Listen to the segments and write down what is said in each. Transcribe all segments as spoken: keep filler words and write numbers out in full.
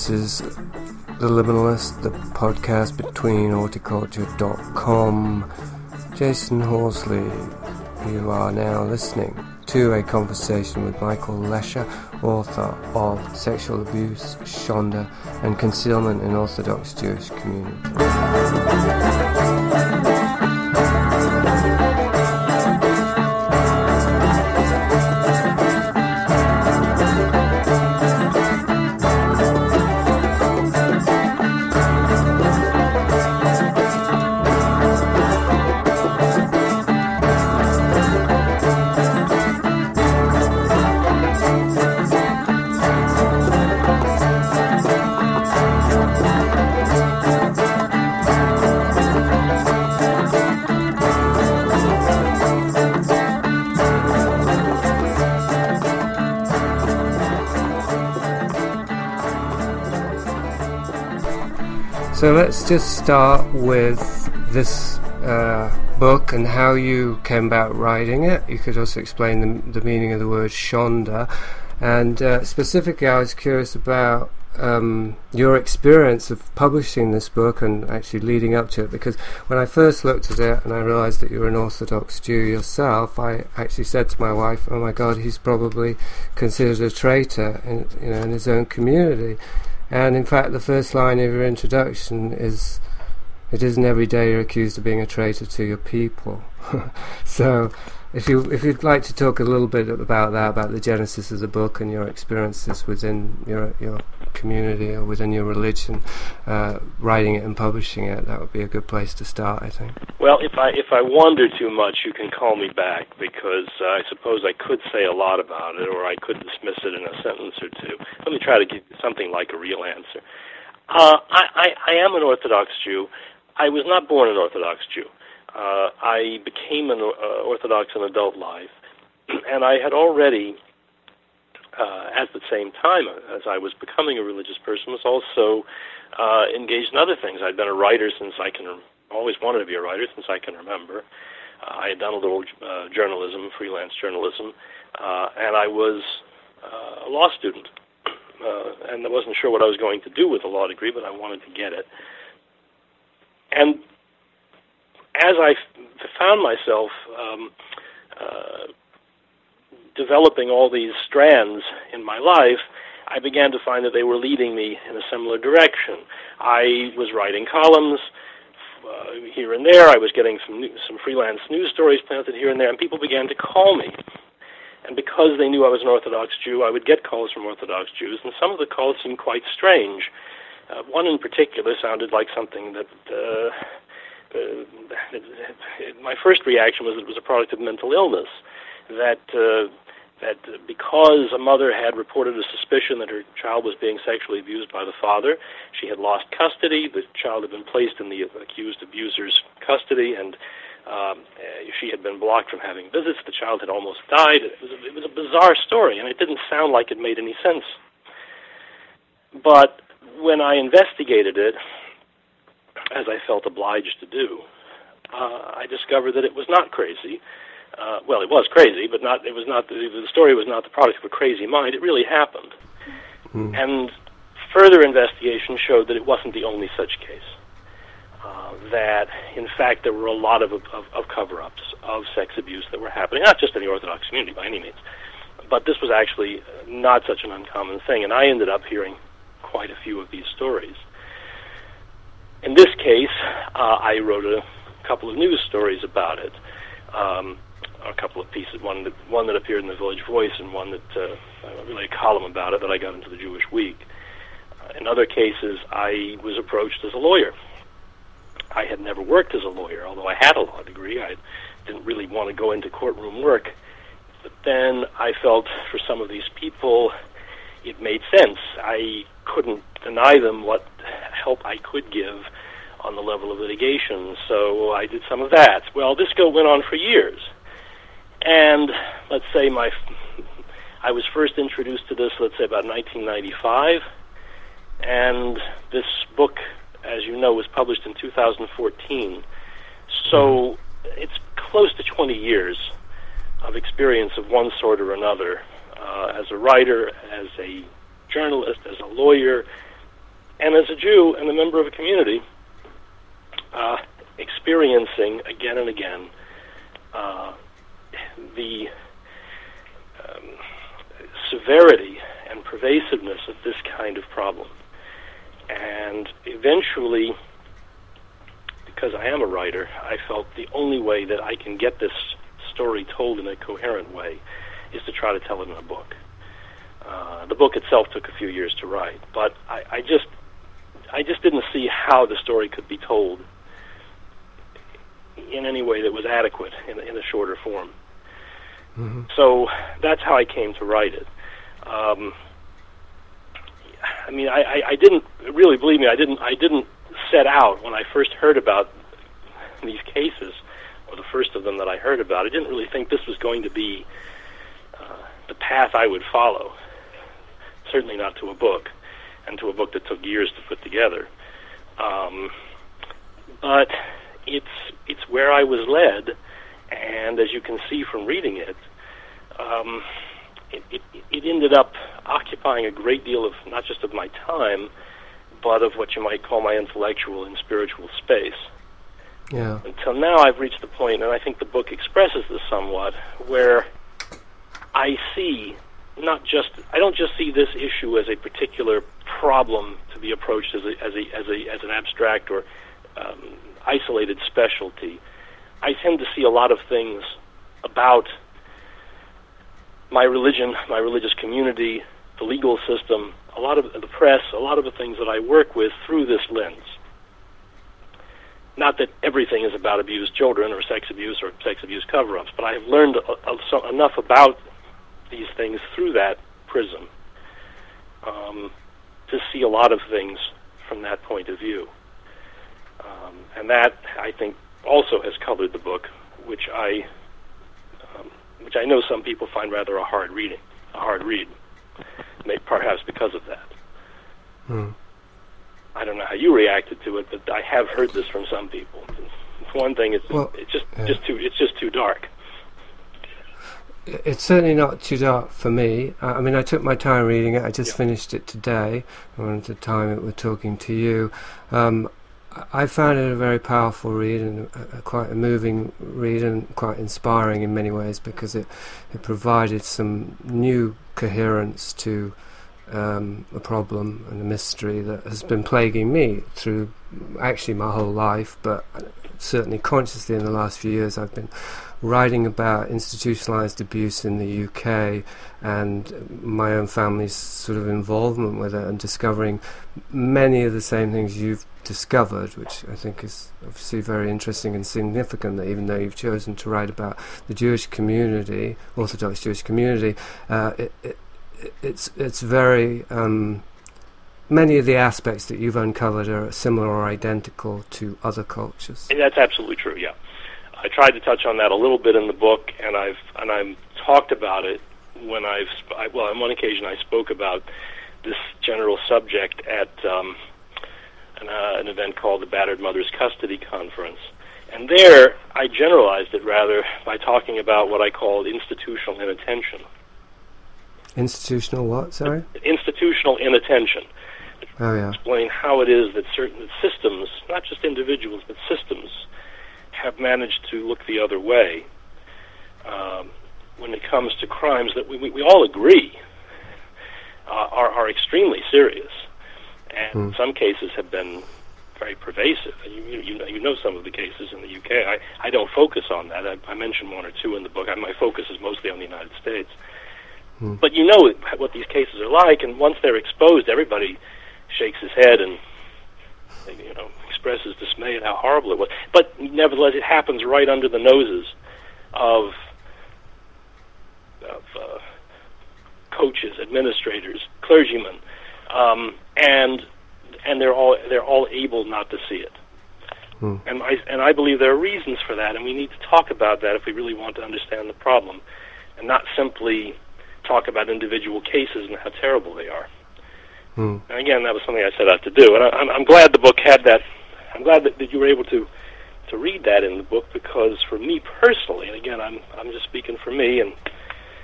This is The Liminalist, the podcast between horticulture dot com. Jason Horsley, you are now listening to a conversation with Michael Lesher, author of Sexual Abuse, Shonda, and Concealment in Orthodox Jewish Community. So let's just start with this uh, book and how you came about writing it. You could also explain the, the meaning of the word Shonda. And uh, specifically, I was curious about um, your experience of publishing this book and actually leading up to it, because when I first looked at it and I realized that you were an Orthodox Jew yourself, I actually said to my wife, oh my God, he's probably considered a traitor in, you know, in his own community. And in fact, the first line of your introduction is, "It isn't every day you're accused of being a traitor to your people." So, if you if you'd like to talk a little bit about that, about the genesis of the book and your experiences within your your community or within your religion, uh, writing it and publishing it, that would be a good place to start, I think. Well, if I if I wander too much, you can call me back, because uh, I suppose I could say a lot about it, or I could dismiss it in a sentence or two. Let me try to give you something like a real answer. Uh, I, I, I am an Orthodox Jew. I was not born an Orthodox Jew. Uh, I became an uh, Orthodox in adult life, and I had already, uh, at the same time as I was becoming a religious person, was also uh, engaged in other things. I'd been a writer since I can, always wanted to be a writer since I can remember. Uh, I had done a little uh, journalism, freelance journalism, uh, and I was uh, a law student. Uh, and I wasn't sure what I was going to do with a law degree, but I wanted to get it. And as I f- found myself um, uh, developing all these strands in my life, I began to find that they were leading me in a similar direction. I was writing columns uh, here and there. I was getting some new, some freelance news stories planted here and there, and people began to call me. And because they knew I was an Orthodox Jew, I would get calls from Orthodox Jews, and some of the calls seemed quite strange. Uh, one in particular sounded like something that, uh, uh, my first reaction was that it was a product of mental illness, that uh, that because a mother had reported a suspicion that her child was being sexually abused by the father, she had lost custody, the child had been placed in the accused abuser's custody, and Um, she had been blocked from having visits. The child had almost died. It was, a, it was a bizarre story, and it didn't sound like it made any sense. But when I investigated it, as I felt obliged to do, uh, I discovered that it was not crazy. Uh, well, it was crazy, but not. It was not. The, the story was not the product of a crazy mind. It really happened. Mm. And further investigation showed that it wasn't the only such case. Uh, that, in fact, there were a lot of, of, of cover-ups of sex abuse that were happening, not just in the Orthodox community by any means, but this was actually not such an uncommon thing, and I ended up hearing quite a few of these stories. In this case, uh, I wrote a couple of news stories about it, um, a couple of pieces, one that, one that appeared in the Village Voice and one that, uh, really a column about it that I got into the Jewish Week. Uh, in other cases, I was approached as a lawyer. I had never worked as a lawyer, although I had a law degree. I didn't really want to go into courtroom work. But then I felt for some of these people it made sense. I couldn't deny them what help I could give on the level of litigation, so I did some of that. Well, this go went on for years. And let's say my, I was first introduced to this, let's say, about nineteen ninety-five, and this book, as you know, was published in two thousand fourteen. So it's close to twenty years of experience of one sort or another, uh, as a writer, as a journalist, as a lawyer, and as a Jew and a member of a community, uh, experiencing again and again uh, the um, severity and pervasiveness of this kind of problem. And eventually, because I am a writer, I felt the only way that I can get this story told in a coherent way is to try to tell it in a book. Uh, the book itself took a few years to write, but I, I just I just didn't see how the story could be told in any way that was adequate in, in a shorter form. Mm-hmm. So that's how I came to write it. Um, I mean, I, I, I didn't really, believe me, I didn't I didn't set out when I first heard about these cases, or the first of them that I heard about. I didn't really think this was going to be uh, the path I would follow. Certainly not to a book, and to a book that took years to put together. Um, but it's it's where I was led, and as you can see from reading it, um, it, it, it ended up occupying a great deal of, not just of my time, but of what you might call my intellectual and spiritual space. Yeah. Until now, I've reached the point, and I think the book expresses this somewhat, where I see not just, I don't just see this issue as a particular problem to be approached as a, as a, as a, as an abstract or um, isolated specialty. I tend to see a lot of things about my religion, my religious community, the legal system, a lot of the press, a lot of the things that I work with through this lens. Not that everything is about abused children or sex abuse or sex abuse cover-ups, but I have learned a, a, so enough about these things through that prism um, to see a lot of things from that point of view. Um, and that, I think, also has colored the book, which I um, which I know some people find rather a hard reading, a hard read, maybe perhaps because of that. Hmm. I don't know how you reacted to it, but I have heard this from some people. For one thing, it's well, it's just yeah. just too it's just too dark. It's certainly not too dark for me. Uh, I mean, I took my time reading it. I just yeah. finished it today. I wanted to time it with talking to you. Um, I found it a very powerful read and a, a quite a moving read and quite inspiring in many ways, because it, it provided some new coherence to um, a problem and a mystery that has been plaguing me through actually my whole life, but certainly consciously in the last few years. I've been writing about institutionalized abuse in the U K and my own family's sort of involvement with it, and discovering many of the same things you've discovered, which I think is obviously very interesting and significant, that even though you've chosen to write about the Jewish community, Orthodox Jewish community, uh, it, it, it's it's very um, many of the aspects that you've uncovered are similar or identical to other cultures. And that's absolutely true. Yeah, I tried to touch on that a little bit in the book, and I've and I've talked about it when I've sp- I, well, on one occasion I spoke about this general subject at um, an, uh, an event called the Battered Mothers Custody Conference, and there I generalized it rather by talking about what I called institutional inattention. Institutional what? Sorry. Institutional inattention. Oh yeah. Explain how it is that certain systems, not just individuals, but systems, have managed to look the other way um, when it comes to crimes that we, we, we all agree uh, are, are extremely serious, and mm. in some cases have been very pervasive. You, you, know, you know some of the cases in the U K. I, I don't focus on that. I, I mentioned one or two in the book. I, my focus is mostly on the United States. Mm. But you know what these cases are like, and once they're exposed, everybody shakes his head and, you know, expresses dismay at how horrible it was. But nevertheless, it happens right under the noses of of uh, coaches, administrators, clergymen, um, and and they're all they're all able not to see it. Hmm. And I and I believe there are reasons for that, and we need to talk about that if we really want to understand the problem, and not simply talk about individual cases and how terrible they are. Hmm. And again, that was something I set out to do, and I, I'm, I'm glad the book had that. I'm glad that, that you were able to to read that in the book, because for me personally, and again, I'm I'm just speaking for me, and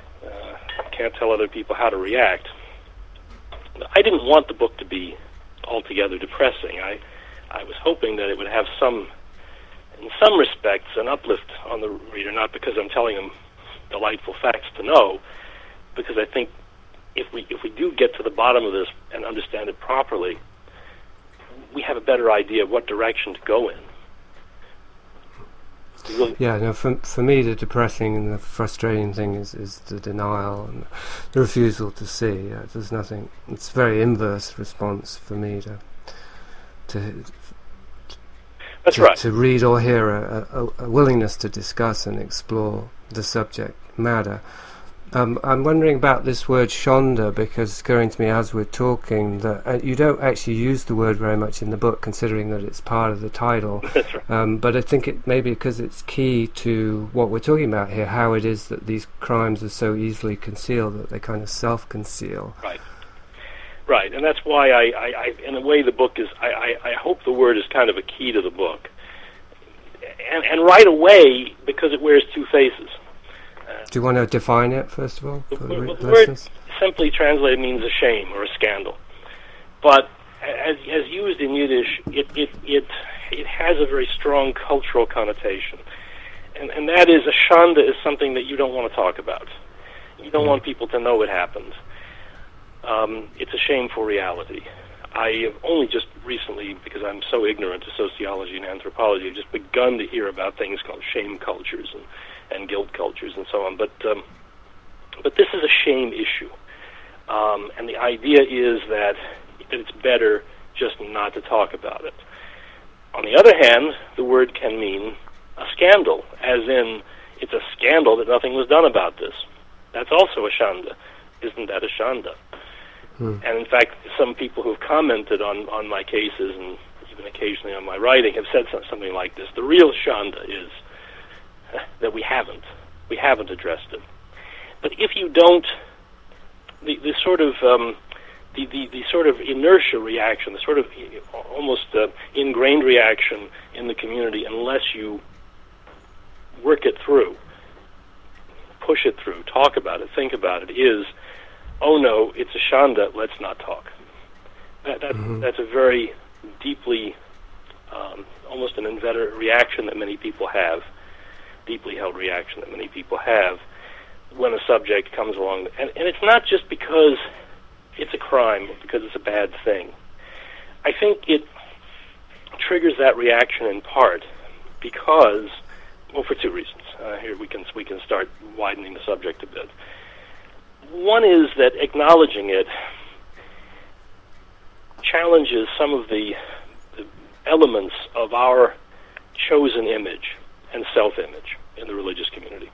uh, can't tell other people how to react. I didn't want the book to be altogether depressing. I, I was hoping that it would have some, in some respects, an uplift on the reader, not because I'm telling them delightful facts to know, because I think if we if we do get to the bottom of this and understand it properly, we have a better idea of what direction to go in. Really yeah, no, for, for me the depressing and the frustrating thing is, is the denial and the refusal to see. Uh, there's nothing, it's a very inverse response for me to to, That's to, right. to read or hear a, a, a willingness to discuss and explore the subject matter. Um, I'm wondering about this word Shonda, because it's occurring to me as we're talking that uh, you don't actually use the word very much in the book, considering that it's part of the title. That's right. Um, but I think it maybe because it's key to what we're talking about here, how it is that these crimes are so easily concealed that they kind of self-conceal. Right. Right, and that's why I, I, I in a way, the book is, I, I, I hope the word is kind of a key to the book. And, and right away, because it wears two faces. Do you want to define it, first of all, for the, well, the listeners? word simply translated means a shame or a scandal. But as, as used in Yiddish, it, it, it, it has a very strong cultural connotation. And, and that is, a shanda is something that you don't want to talk about. You don't want people to know it happened. Um, it's a shameful reality. I have only just recently, because I'm so ignorant to sociology and anthropology, I've just begun to hear about things called shame cultures and and guilt cultures and so on, but um, but this is a shame issue, um, and the idea is that, that it's better just not to talk about it. On the other hand, the word can mean a scandal, as in it's a scandal that nothing was done about this. That's also a shanda. Isn't that a shanda? Hmm. And in fact, some people who have commented on, on my cases and even occasionally on my writing have said something like this: the real shanda is that we haven't. We haven't addressed it. But if you don't, the, the sort of um, the, the, the sort of inertia reaction, the sort of almost uh, ingrained reaction in the community, unless you work it through, push it through, talk about it, think about it, is, oh no, it's a shanda, let's not talk. That, that mm-hmm. That's a very deeply, um, almost an inveterate reaction that many people have. Deeply held reaction that many people have when a subject comes along. And, and it's not just because it's a crime or because it's a bad thing. I think it triggers that reaction in part because, well, for two reasons. Uh, here we can we can start widening the subject a bit. One is that acknowledging it challenges some of the, the elements of our chosen image and self-image in the religious community.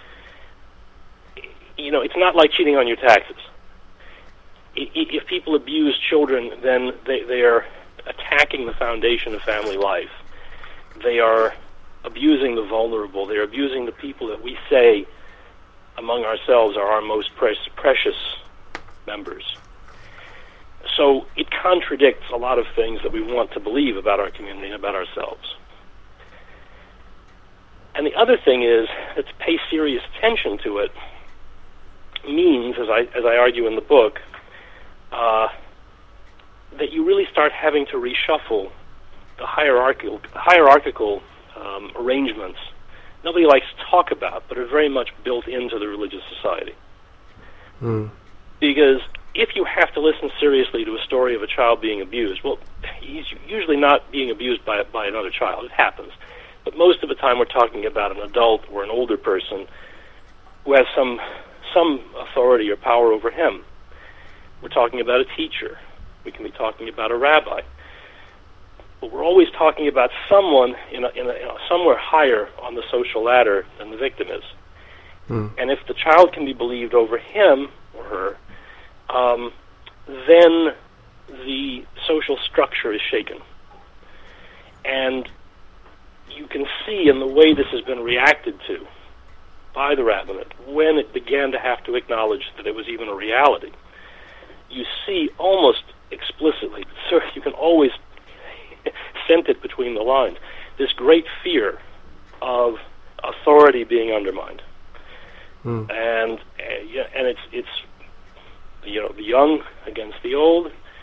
You know, it's not like cheating on your taxes. If people abuse children, then they, they are attacking the foundation of family life. They are abusing the vulnerable. They are abusing the people that we say among ourselves are our most pre- precious members. So it contradicts a lot of things that we want to believe about our community and about ourselves. And the other thing is that to pay serious attention to it means, as I as I argue in the book, uh, that you really start having to reshuffle the hierarchical hierarchical um, arrangements nobody likes to talk about, but are very much built into the religious society. Mm. Because if you have to listen seriously to a story of a child being abused, well, he's usually not being abused by by another child. It happens. But most of the time we're talking about an adult or an older person who has some some authority or power over him. We're talking about a teacher. We can be talking about a rabbi. But we're always talking about someone in a, in a, in a somewhere higher on the social ladder than the victim is. Mm. And if the child can be believed over him or her, um, then the social structure is shaken. And you can see in the way this has been reacted to by the rabbinate, when it began to have to acknowledge that it was even a reality, you see almost explicitly, so you can always sense it between the lines, this great fear of authority being undermined. Mm. And uh, yeah, and it's it's you know the young against the old,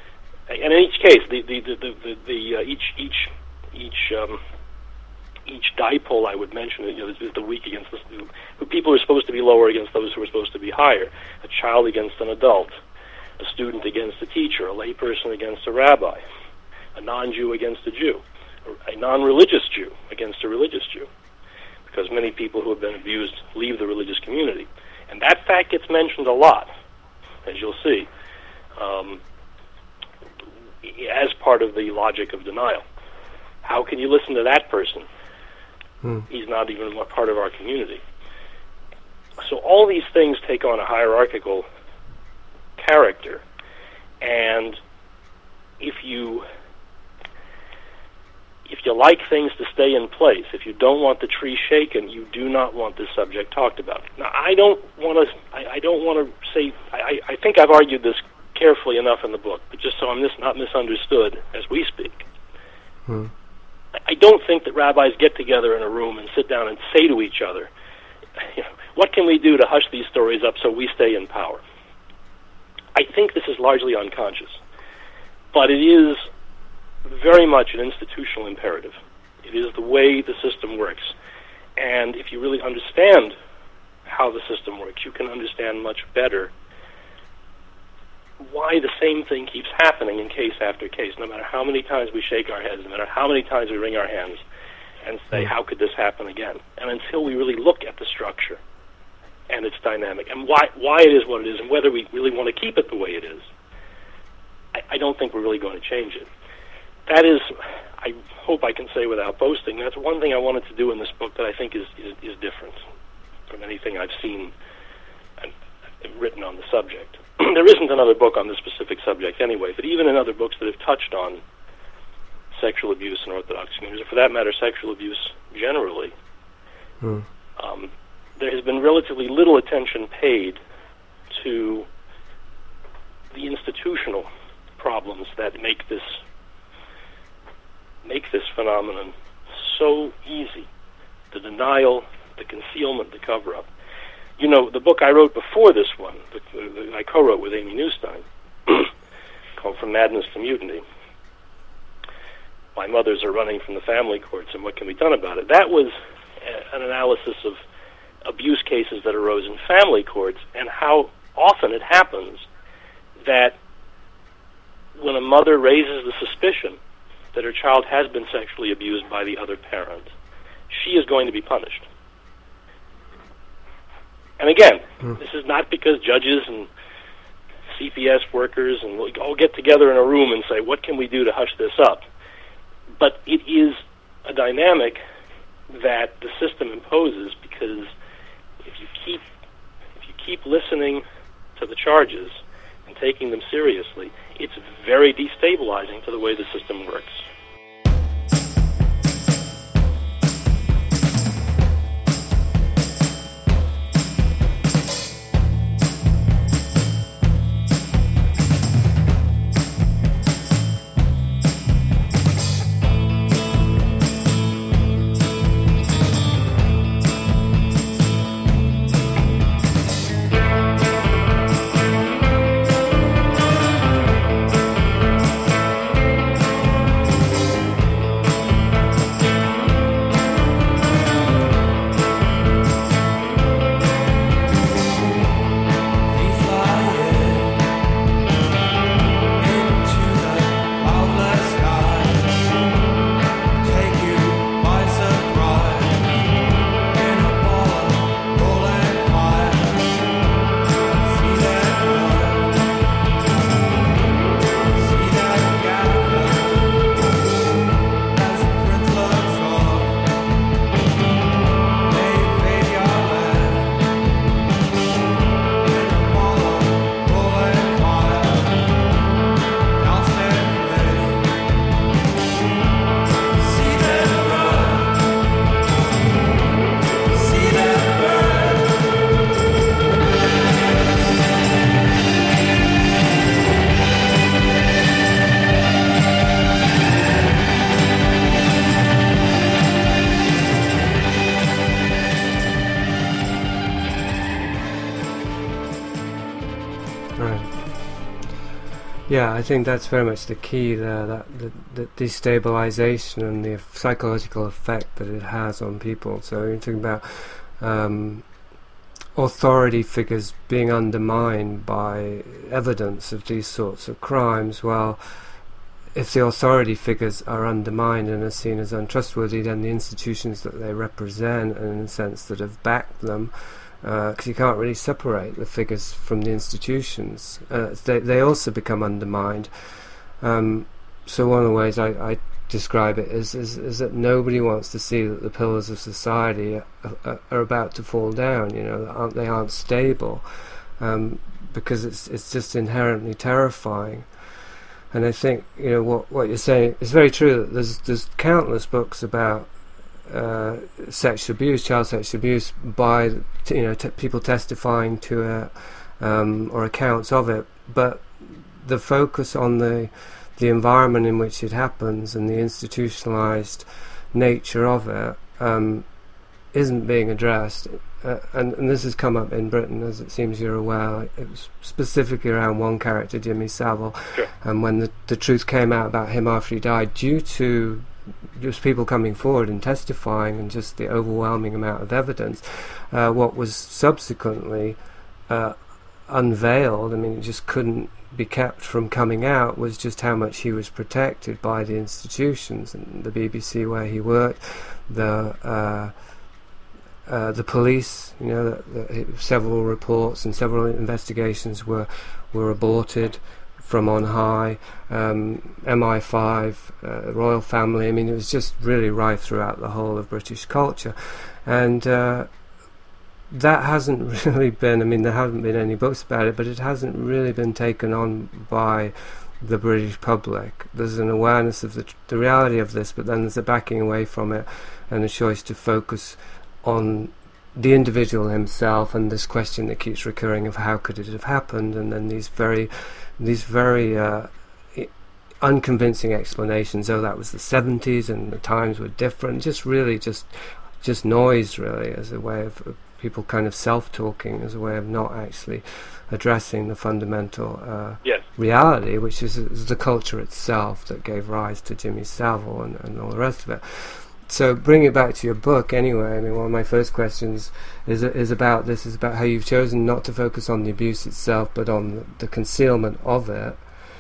And in each case, the the the the, the, the uh, each each each um, each dipole I would mention, you know, is, is the weak against the, the people who are supposed to be lower against those who are supposed to be higher. A child against an adult, a student against a teacher, a layperson against a rabbi, a non-Jew against a Jew, a non-religious Jew against a religious Jew, because many people who have been abused leave the religious community. And that fact gets mentioned a lot, as you'll see, um, as part of the logic of denial. How can you listen to that person? Hmm. He's not even a part of our community. So all these things take on a hierarchical character, and if you if you like things to stay in place, if you don't want the tree shaken, you do not want this subject talked about. Now, I don't want to. I, I don't want to say. I, I think I've argued this carefully enough in the book, but just so I'm mis- not misunderstood as we speak. Hmm. I don't think that rabbis get together in a room and sit down and say to each other, you know, what can we do to hush these stories up so we stay in power? I think this is largely unconscious, but it is very much an institutional imperative. It is the way the system works. And if you really understand how the system works, you can understand much better why the same thing keeps happening in case after case, no matter how many times we shake our heads, no matter how many times we wring our hands and say, how could this happen again? And until we really look at the structure and its dynamic and why why it is what it is and whether we really want to keep it the way it is, I, I don't think we're really going to change it. That is, I hope I can say without boasting, that's one thing I wanted to do in this book that I think is, is, is different from anything I've seen and written on the subject. There isn't another book on this specific subject anyway, but even in other books that have touched on sexual abuse in Orthodox communities, or for that matter, sexual abuse generally, hmm. um, there has been relatively little attention paid to the institutional problems that make this make this phenomenon so easy. The denial, the concealment, the cover-up. You know, the book I wrote before this one, the, the, I co-wrote with Amy Newstein, called From Madness to Mutiny, Why Mothers Are Running from the Family Courts and What Can Be Done About It. That was a, an analysis of abuse cases that arose in family courts and how often it happens that when a mother raises the suspicion that her child has been sexually abused by the other parent, she is going to be punished. And again, mm. this is not because judges and C P S workers and we'll all get together in a room and say, what can we do to hush this up? But it is a dynamic that the system imposes, because if you keep if you keep listening to the charges and taking them seriously, it's very destabilizing to the way the system works. Yeah, I think that's very much the key there, that the, the destabilization and the psychological effect that it has on people. So you're talking about um, authority figures being undermined by evidence of these sorts of crimes. Well, if the authority figures are undermined and are seen as untrustworthy, then the institutions that they represent, and in a sense that have backed them, because uh, you can't really separate the figures from the institutions, uh, they, they also become undermined. Um, so one of the ways I, I describe it is, is, is that nobody wants to see that the pillars of society are, are, are about to fall down, you know, aren't, they aren't stable, um, because it's it's just inherently terrifying. And I think, you know, what what you're saying is very true. That there's there's countless books about uh, sexual abuse, child sexual abuse, by t- you know t- people testifying to it, um, or accounts of it. But the focus on the the environment in which it happens and the institutionalized nature of it um, isn't being addressed. Uh, and, and this has come up in Britain, as it seems you're aware. It was specifically around one character, Jimmy Savile, sure. And when the, the truth came out about him after he died, due to just people coming forward and testifying and just the overwhelming amount of evidence, uh, what was subsequently uh, unveiled, I mean, it just couldn't be kept from coming out, was just how much he was protected by the institutions, and the B B C where he worked, the... Uh, Uh, the police, you know, the, the, several reports and several investigations were were aborted from on high. Um, M I five, uh, royal family. I mean, it was just really rife throughout the whole of British culture, and uh, that hasn't really been. I mean, there haven't been any books about it, but it hasn't really been taken on by the British public. There's an awareness of the, tr- the reality of this, but then there's a backing away from it and a choice to focus on the individual himself, and this question that keeps recurring of how could it have happened, and then these very these very uh, I- unconvincing explanations. Oh, that was the seventies and the times were different. Just really just just noise, really, as a way of, of people kind of self-talking, as a way of not actually addressing the fundamental uh, yes. reality, which is, is the culture itself that gave rise to Jimmy Savile and, and all the rest of it. So bring it back to your book anyway. I mean, one of my first questions is is about this, is about how you've chosen not to focus on the abuse itself, but on the, the concealment of it,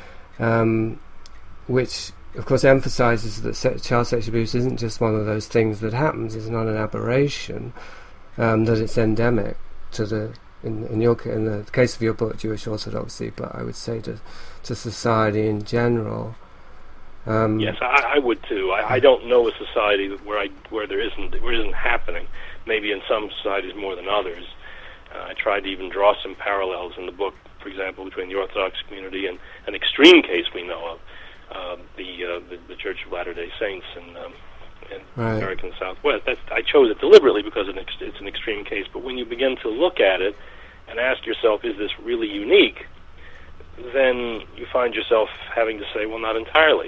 um, which, of course, emphasizes that se- child sexual abuse isn't just one of those things that happens. It's not an aberration, um, that it's endemic to the, in, in, your, in the case of your book, Jewish Orthodoxy, but I would say to, to society in general. Um, yes, I, I would too. I, I don't know a society where I where there isn't where it isn't happening. Maybe in some societies more than others. Uh, I tried to even draw some parallels in the book, for example, between the Orthodox community and an extreme case we know of, uh, the, uh, the the Church of Latter-day Saints in, um, in right. American Southwest. That's, I chose it deliberately because it's an extreme case. But when you begin to look at it and ask yourself, is this really unique? Then you find yourself having to say, well, not entirely.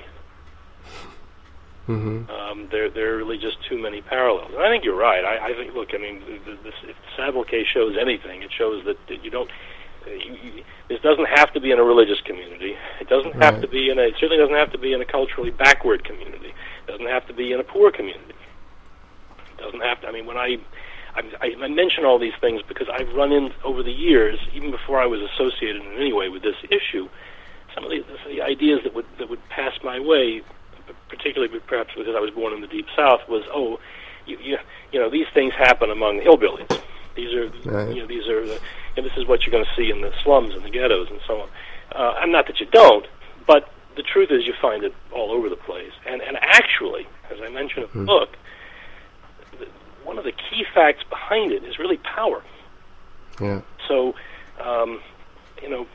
Mm-hmm. Um, there, there are really just too many parallels. And I think you're right. I, I think, look, I mean, this, if the Savile case shows anything, it shows that, that you don't. Uh, you, you, this doesn't have to be in a religious community. It doesn't have right. to be in a. It certainly doesn't have to be in a culturally backward community. It doesn't have to be in a poor community. It doesn't have to. I mean, when I, I, I mention all these things because I've run in over the years, even before I was associated in any way with this issue, some of the, the ideas that would that would pass my way, particularly perhaps because I was born in the Deep South, was, oh, you, you, you know, these things happen among hillbillies. These are, right. you know, these are, the, and this is what you're going to see in the slums and the ghettos and so on. Uh, and not that you don't, but the truth is you find it all over the place. And and actually, as I mentioned in the mm. book, the, one of the key facts behind it is really power. Yeah. So, um, you know,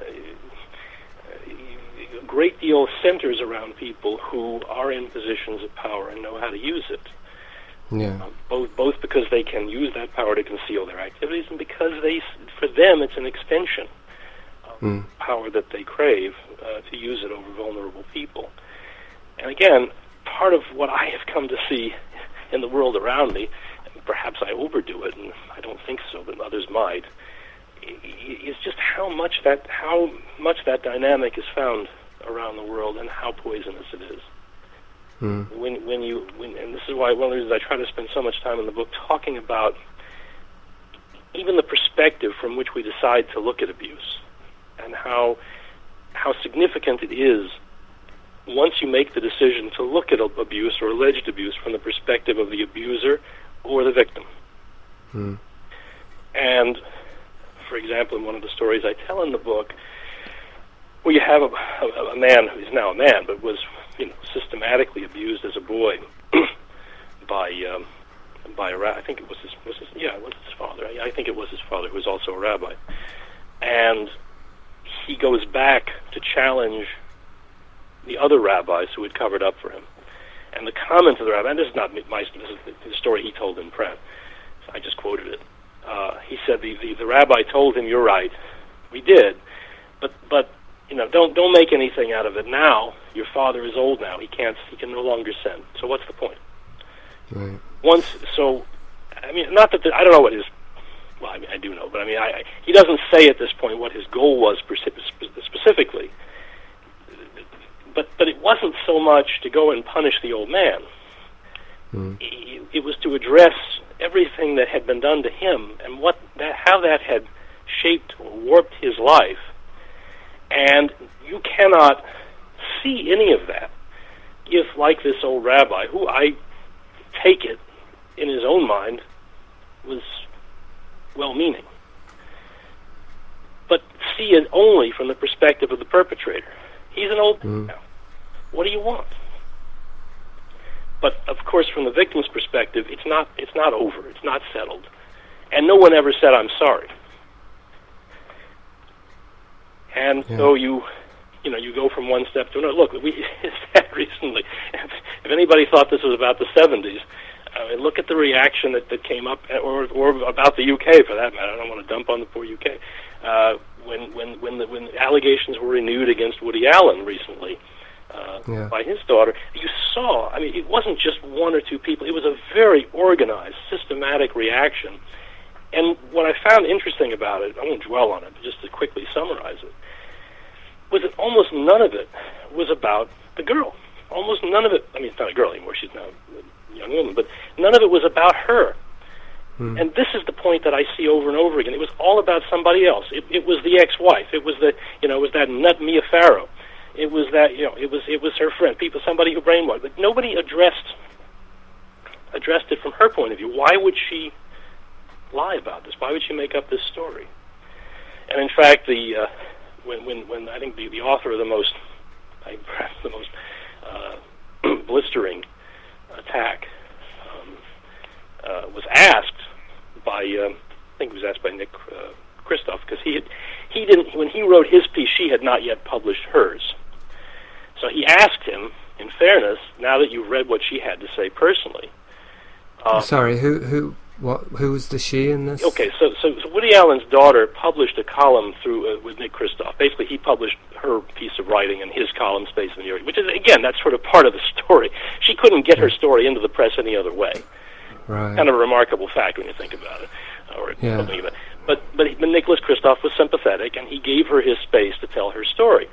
a great deal centers around people who are in positions of power and know how to use it. Yeah. Um, both both because they can use that power to conceal their activities, and because they, for them, it's an extension of mm. power that they crave uh, to use it over vulnerable people. And again, part of what I have come to see in the world around me, and perhaps I overdo it, and I don't think so, but others might, is just how how much that how much that dynamic is found around the world and how poisonous it is. Mm. When when you when, and this is why one of the reasons I try to spend so much time in the book talking about even the perspective from which we decide to look at abuse, and how how significant it is once you make the decision to look at abuse or alleged abuse from the perspective of the abuser or the victim. Mm. And, for example, in one of the stories I tell in the book, where you have a, a, a man who is now a man, but was, you know, systematically abused as a boy by um, by a rabbi. I think it was his, was his yeah, it was his father. I, I think it was his father, who was also a rabbi. And he goes back to challenge the other rabbis who had covered up for him. And the comment of the rabbi, and this is not my, this is the story he told in print, so I just quoted it. Uh, he said the, the, the rabbi told him, "You're right, we did, but but you know don't don't make anything out of it now. Your father is old now; he can't he can no longer sin. So what's the point?" Right. Once, so I mean, not that the, I don't know what his. Well, I mean, I do know, but I mean, I, I, he doesn't say at this point what his goal was specifically. But but it wasn't so much to go and punish the old man. Mm. It, it was to address everything that had been done to him and what that, how that had shaped or warped his life. And you cannot see any of that if, like this old rabbi, who I take it in his own mind was well-meaning, but see it only from the perspective of the perpetrator. He's an old man mm. now. What do you want? But of course, from the victim's perspective, it's not it's not over. It's not settled, and no one ever said, "I'm sorry." And yeah. so you, you know, you go from one step to another. Look, we said recently, if anybody thought this was about the seventies, I mean, look at the reaction that, that came up, or or about the U K for that matter. I don't want to dump on the poor U K. Uh, when when when the, when the allegations were renewed against Woody Allen recently. Uh, yeah. by his daughter, you saw, I mean, it wasn't just one or two people. It was a very organized, systematic reaction. And what I found interesting about it, I won't dwell on it, but just to quickly summarize it, was that almost none of it was about the girl. Almost none of it, I mean, it's not a girl anymore, she's now a young woman, but none of it was about her. Mm. And this is the point that I see over and over again. It was all about somebody else. It, it was the ex-wife. It was the, you know, it was that nut Mia Farrow. It was that, you know, it was it was her friend, people, somebody who brainwashed, but nobody addressed addressed it from her point of view. Why would she lie about this? Why would she make up this story? And in fact, the uh, when when when I think the, the author of the most, I think perhaps the most uh, blistering attack um, uh, was asked by uh, I think it was asked by Nick uh, Kristof, because he had he didn't when he wrote his piece, she had not yet published hers. So he asked him, in fairness, now that you've read what she had to say personally. Uh, Sorry, who who what who was the she in this? Okay, so so, so Woody Allen's daughter published a column through uh, with Nick Kristof. Basically, he published her piece of writing in his column, Space in the Earth, which is, again, that's sort of part of the story. She couldn't get her story into the press any other way. Right. Kind of a remarkable fact when you think about it, or yeah. something about it. But but, but Nicholas Kristof was sympathetic, and he gave her his space to tell her story.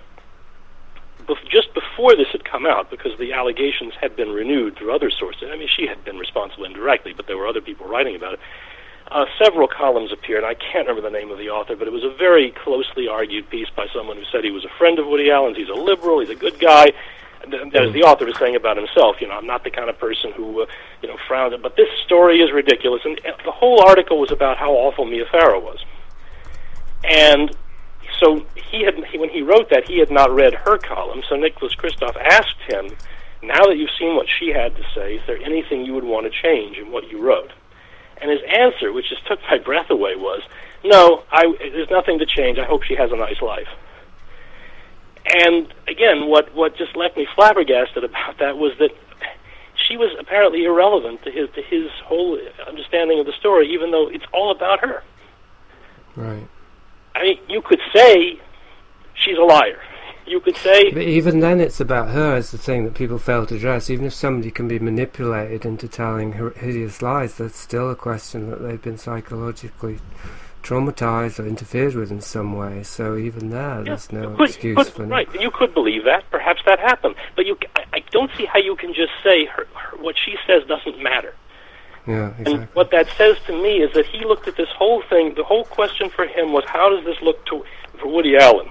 Bef- just before this had come out, because the allegations had been renewed through other sources, I mean, she had been responsible indirectly, but there were other people writing about it, uh, several columns appeared. I can't remember the name of the author, but it was a very closely argued piece by someone who said he was a friend of Woody Allen's, he's a liberal, he's a good guy. As the author was saying about himself, you know, I'm not the kind of person who, uh, you know, frowned, but this story is ridiculous. And the whole article was about how awful Mia Farrow was. And so he had, he, when he wrote that, he had not read her column, so Nicholas Kristof asked him, now that you've seen what she had to say, is there anything you would want to change in what you wrote? And his answer, which just took my breath away, was, no, I, there's nothing to change. I hope she has a nice life. And again, what, what just left me flabbergasted about that was that she was apparently irrelevant to his to his whole understanding of the story, even though it's all about her. Right. I mean, you could say she's a liar. You could say... But even then it's about her as the thing that people fail to address. Even if somebody can be manipulated into telling her hideous lies, that's still a question that they've been psychologically traumatized or interfered with in some way. So even there, yeah, there's no could, excuse could, for right. You could believe that. Perhaps that happened, but you, I, I don't see how you can just say her, her, what she says doesn't matter. Yeah, exactly. And what that says to me is that he looked at this whole thing. The whole question for him was, how does this look to for Woody Allen?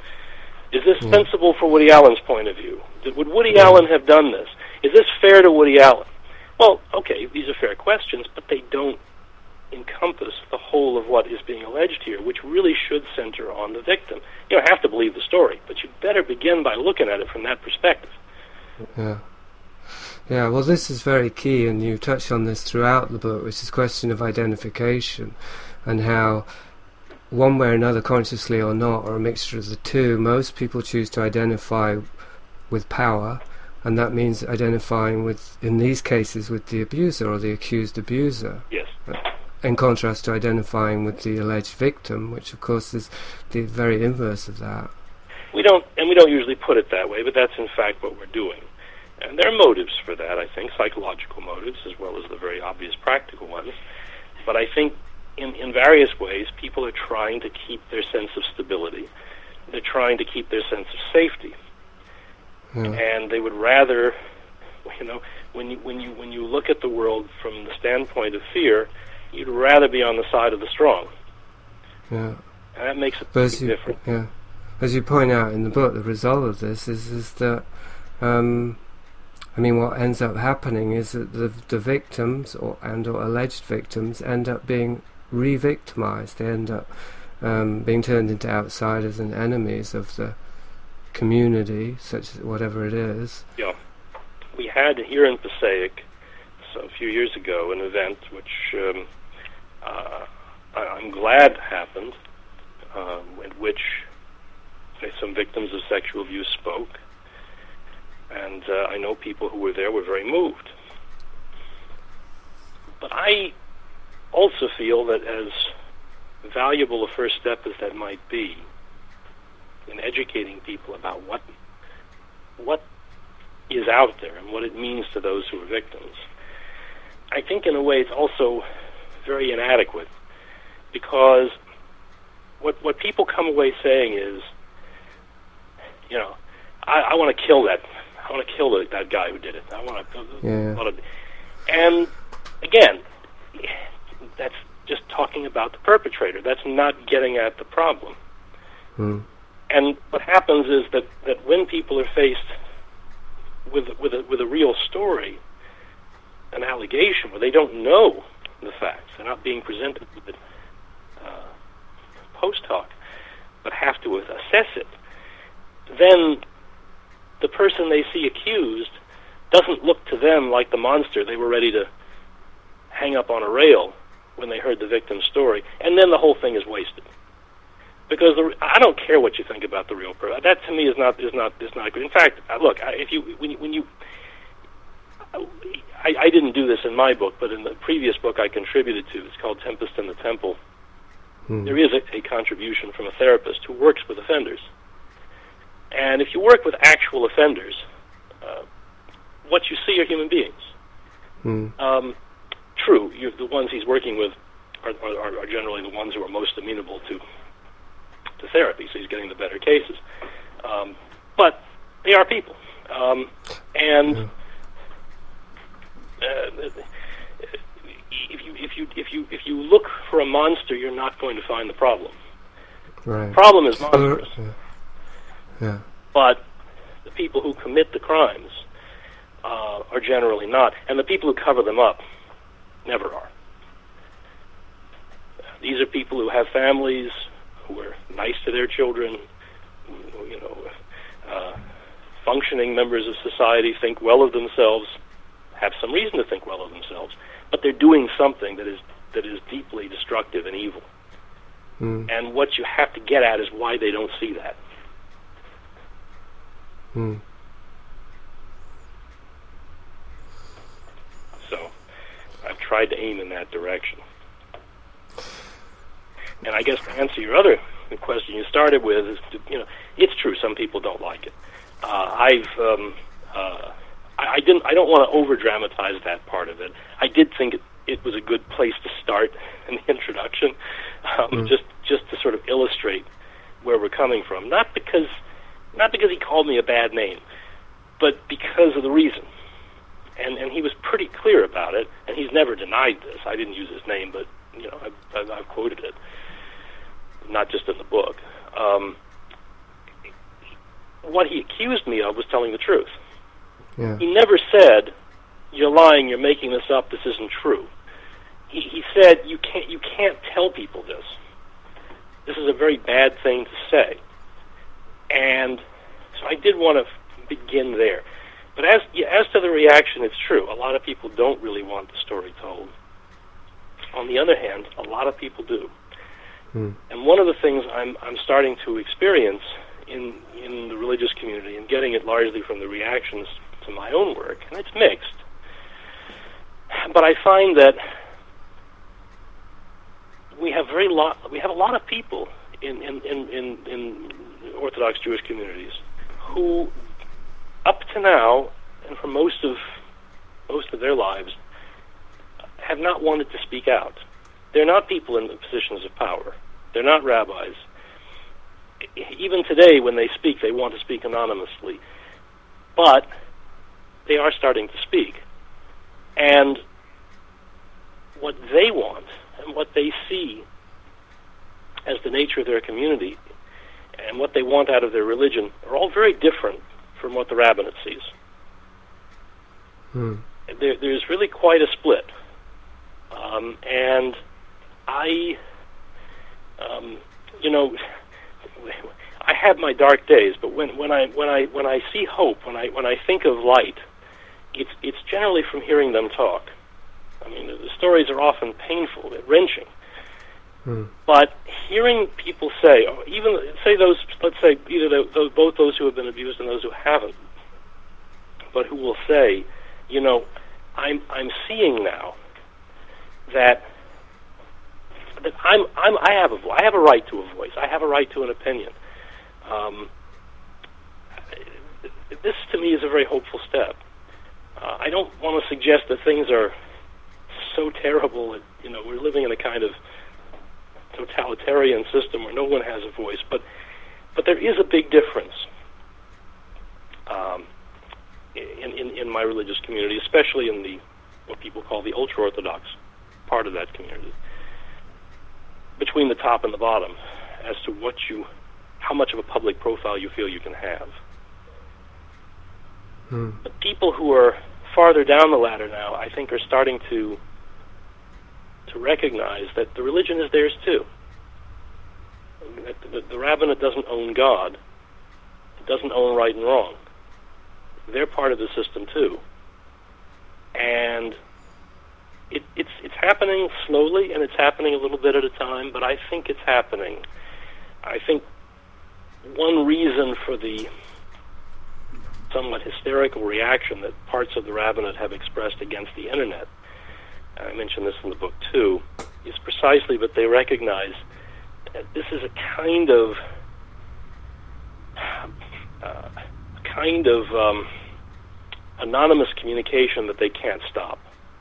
Is this yeah. sensible for Woody Allen's point of view? Would Woody yeah. Allen have done this? Is this fair to Woody Allen? Well, okay, these are fair questions, but they don't encompass the whole of what is being alleged here, which really should center on the victim. You don't have to believe the story, but you better begin by looking at it from that perspective. Yeah. Yeah, well, this is very key, and you touch on this throughout the book, which is the question of identification, and how, one way or another, consciously or not, or a mixture of the two, most people choose to identify with power, and that means identifying with, in these cases, with the abuser or the accused abuser. Yes. In contrast to identifying with the alleged victim, which of course is the very inverse of that. We don't, and we don't usually put it that way, but that's in fact what we're doing. And there are motives for that, I think, psychological motives as well as the very obvious practical ones. But I think in, in various ways, people are trying to keep their sense of stability. They're trying to keep their sense of safety. Yeah. And they would rather, you know, when you, when you, when you look at the world from the standpoint of fear, you'd rather be on the side of the strong. Yeah. And that makes it you, different. Yeah. As you point out in the book, the result of this is, is that, um, I mean, what ends up happening is that the, the victims or and or alleged victims end up being re-victimized. They end up um, being turned into outsiders and enemies of the community, such as whatever it is. Yeah. We had here in Passaic, so a few years ago, an event which um, uh, I, I'm glad happened, uh, in which some victims of sexual abuse spoke, and uh, I know people who were there were very moved. But I also feel that as valuable a first step as that might be in educating people about what what is out there and what it means to those who are victims, I think in a way it's also very inadequate, because what what people come away saying is, you know, I, I want to kill that. I want to kill the, that guy who did it. I want to. Yeah. Want to. And again, that's just talking about the perpetrator. That's not getting at the problem. Hmm. And what happens is that, that when people are faced with with a, with a real story, an allegation where they don't know the facts, they're not being presented with it uh, post hoc, but have to assess it, then the person they see accused doesn't look to them like the monster they were ready to hang up on a rail when they heard the victim's story, and then the whole thing is wasted. Because the, I don't care what you think about the real person. That to me is not is not is not good. In fact, look, if you when you, when you I, I didn't do this in my book, but in the previous book I contributed to, it's called Tempest in the Temple. Hmm. There is a, a contribution from a therapist who works with offenders. And if you work with actual offenders, uh, what you see are human beings. Hmm. Um, true, you, the ones he's working with are, are, are generally the ones who are most amenable to to therapy, so he's getting the better cases. Um, but they are people. Um, and yeah. uh, if you if you if you if you look for a monster, you're not going to find the problem. Right. The problem is monsters. Yeah. Yeah. But the people who commit the crimes uh, are generally not, and the people who cover them up never are. These are people who have families, who are nice to their children, who, you know, uh, functioning members of society, think well of themselves, have some reason to think well of themselves, but they're doing something that is that is deeply destructive and evil. Mm. And what you have to get at is why they don't see that. Mm. So I've tried to aim in that direction. And I guess to answer your other question you started with is, to, you know, it's true some people don't like it. Uh, I've, um, uh, I, I didn't, I don't want to over dramatize that part of it. I did think it, it was a good place to start in the introduction, um, mm. just just to sort of illustrate where we're coming from. Not because not because he called me a bad name, but because of the reason. And and he was pretty clear about it, and he's never denied this. I didn't use his name, but you know I've, I've, I've quoted it, not just in the book. Um, what he accused me of was telling the truth. Yeah. He never said, "You're lying. You're making this up. This isn't true." He, he said, "You can't. You can't tell people this. This is a very bad thing to say." And so I did want to f- begin there. But as as to the reaction, it's true. A lot of people don't really want the story told. On the other hand, a lot of people do. Hmm. And one of the things I'm I'm starting to experience in in the religious community, and getting it largely from the reactions to my own work, and it's mixed. But I find that we have very lot we have a lot of people in in, in, in, in Orthodox Jewish communities who, up to now, and for most of most of their lives, have not wanted to speak out. They're not people in the positions of power. They're not rabbis. Even today, when they speak, they want to speak anonymously. But they are starting to speak. And what they want, and what they see as the nature of their community, and what they want out of their religion, are all very different from what the rabbinate sees. Hmm. There, there's really quite a split. Um, and I, um, you know, I have my dark days, but when, when I when I when I see hope, when I when I think of light, it's it's generally from hearing them talk. I mean, the, the stories are often painful, they're wrenching. Hmm. But hearing people say, or even say those, let's say either the, those, both those who have been abused and those who haven't, but who will say, you know, I'm I'm seeing now that that I'm I'm I have a vo- I have a right to a voice. I have a right to an opinion. Um, this to me is a very hopeful step. Uh, I don't want to suggest that things are so terrible that, you know, we're living in a kind of totalitarian system where no one has a voice, but but there is a big difference um, in, in in my religious community, especially in the what people call the ultra-Orthodox part of that community, between the top and the bottom, as to what you, how much of a public profile you feel you can have. Hmm. But people who are farther down the ladder now, I think, are starting to to recognize that the religion is theirs too. That the, the rabbinate doesn't own God. It doesn't own right and wrong. They're part of the system too. And it, it's it's happening slowly, and it's happening a little bit at a time, but I think it's happening. I think one reason for the somewhat hysterical reaction that parts of the rabbinate have expressed against the internet, and I mentioned this in the book too, is precisely that they recognize that this is a kind of uh, kind of um, anonymous communication that they can't stop.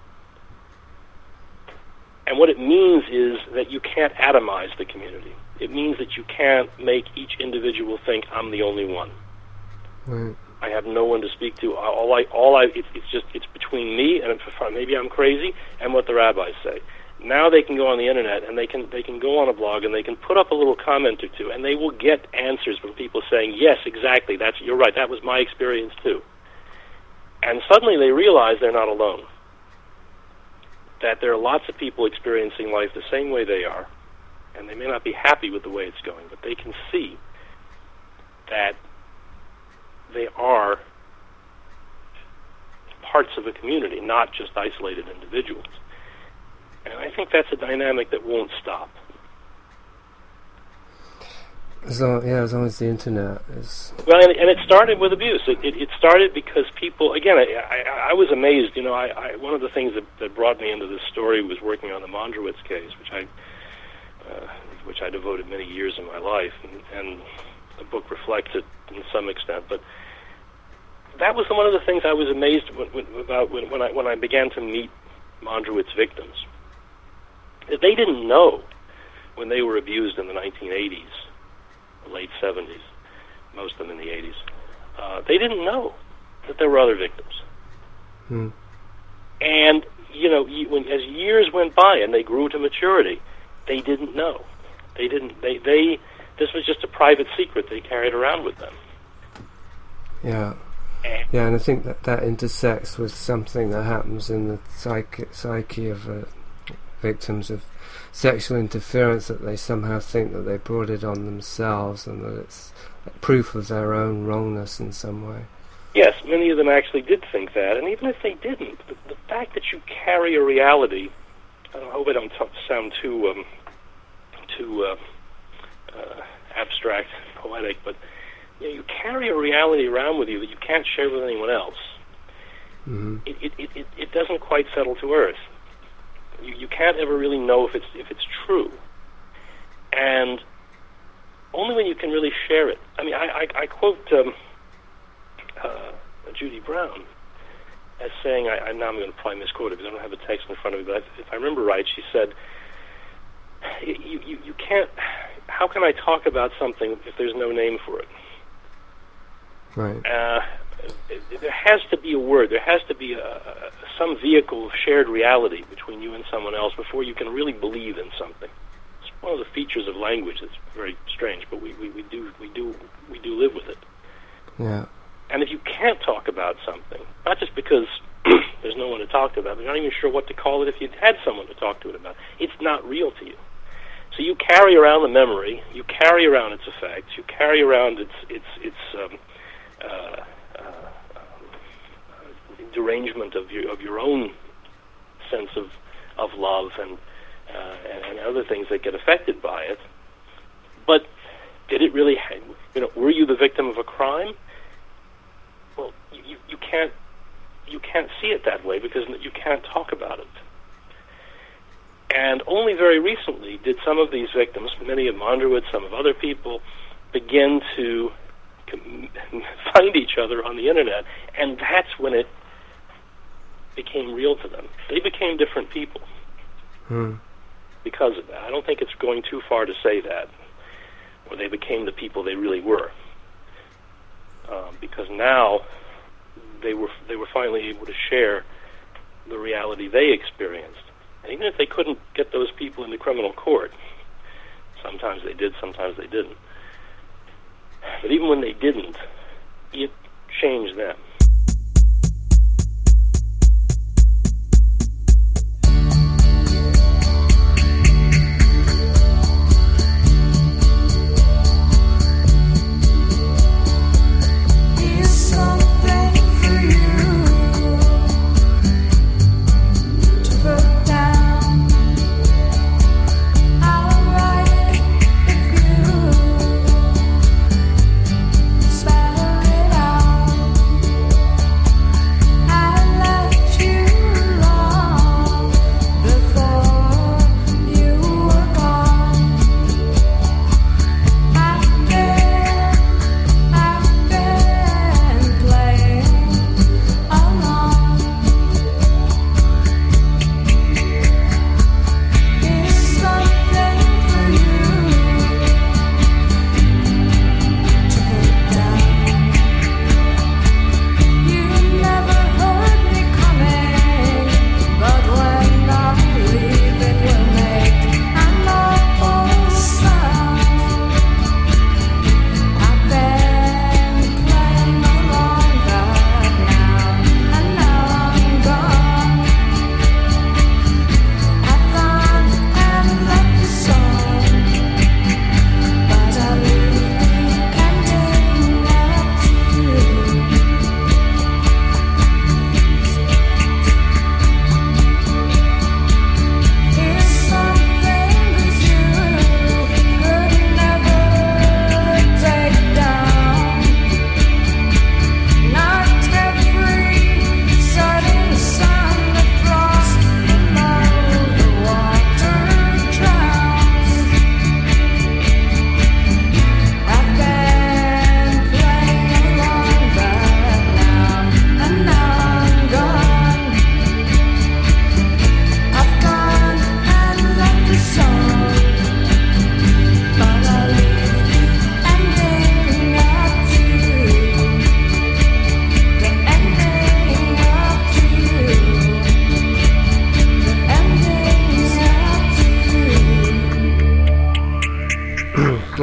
And what it means is that you can't atomize the community. It means that you can't make each individual think, I'm the only one. Right. I have no one to speak to. All I, all I, it's, it's just, it's between me and maybe I'm crazy and what the rabbis say. Now they can go on the internet and they can, they can go on a blog and they can put up a little comment or two, and they will get answers from people saying, yes, exactly, that's, you're right, that was my experience too. And suddenly they realize they're not alone. That there are lots of people experiencing life the same way they are, and they may not be happy with the way it's going, but they can see that they are parts of a community, not just isolated individuals. And I think that's a dynamic that won't stop. So yeah, as long as the internet is... Well, and, and it started with abuse. It, it, it started because people, again, I, I, I was amazed. You know, I, I, one of the things that, that brought me into this story was working on the Mondrowitz case, which I uh, which I devoted many years of my life, and, and the book reflects it in some extent. But that was one of the things I was amazed when, when, about when, when I when I began to meet Mondrowitz victims. They didn't know when they were abused in the nineteen eighties, late seventies, most of them in the eighties, uh, they didn't know that there were other victims. Hmm. And, you know, when, as years went by and they grew to maturity, they didn't know. They didn't, they, they, this was just a private secret they carried around with them. Yeah. Yeah, and I think that that intersects with something that happens in the psyche, psyche of uh, victims of sexual interference, that they somehow think that they brought it on themselves and that it's proof of their own wrongness in some way. Yes, many of them actually did think that, and even if they didn't, the, the fact that you carry a reality, I hope I don't t- sound too, um, too uh, uh, abstract, poetic, but you know, you carry a reality around with you that you can't share with anyone else. Mm-hmm. It, it, it, it doesn't quite settle to earth. You, you can't ever really know if it's if it's true, and only when you can really share it. I mean, I, I, I quote um, uh, Judy Brown as saying, I, I now I'm going to probably misquote it because I don't have a text in front of me, but if I remember right, she said, "You you, you can't. How can I talk about something if there's no name for it?" Right. Uh, there has to be a word. There has to be a, a, some vehicle of shared reality between you and someone else before you can really believe in something. It's one of the features of language that's very strange, but we, we, we do we do we do live with it. Yeah. And if you can't talk about something, not just because there's no one to talk to about, but you're not even sure what to call it if you had someone to talk to it about, it's not real to you. So you carry around the memory, you carry around its effects, you carry around its its its um, Uh, uh, um, derangement of your of your own sense of of love and, uh, and and other things that get affected by it. But did it really? Ha- you know, were you the victim of a crime? Well, you, you can't you can't see it that way because you can't talk about it. And only very recently did some of these victims, many of Underwood, some of other people, begin to find each other on the internet, and that's when it became real to them. They became different people hmm. because of that. I don't think it's going too far to say that, or they became the people they really were, uh, because now they were they were finally able to share the reality they experienced. And even if they couldn't get those people into criminal court, sometimes they did, sometimes they didn't. But even when they didn't, it changed them.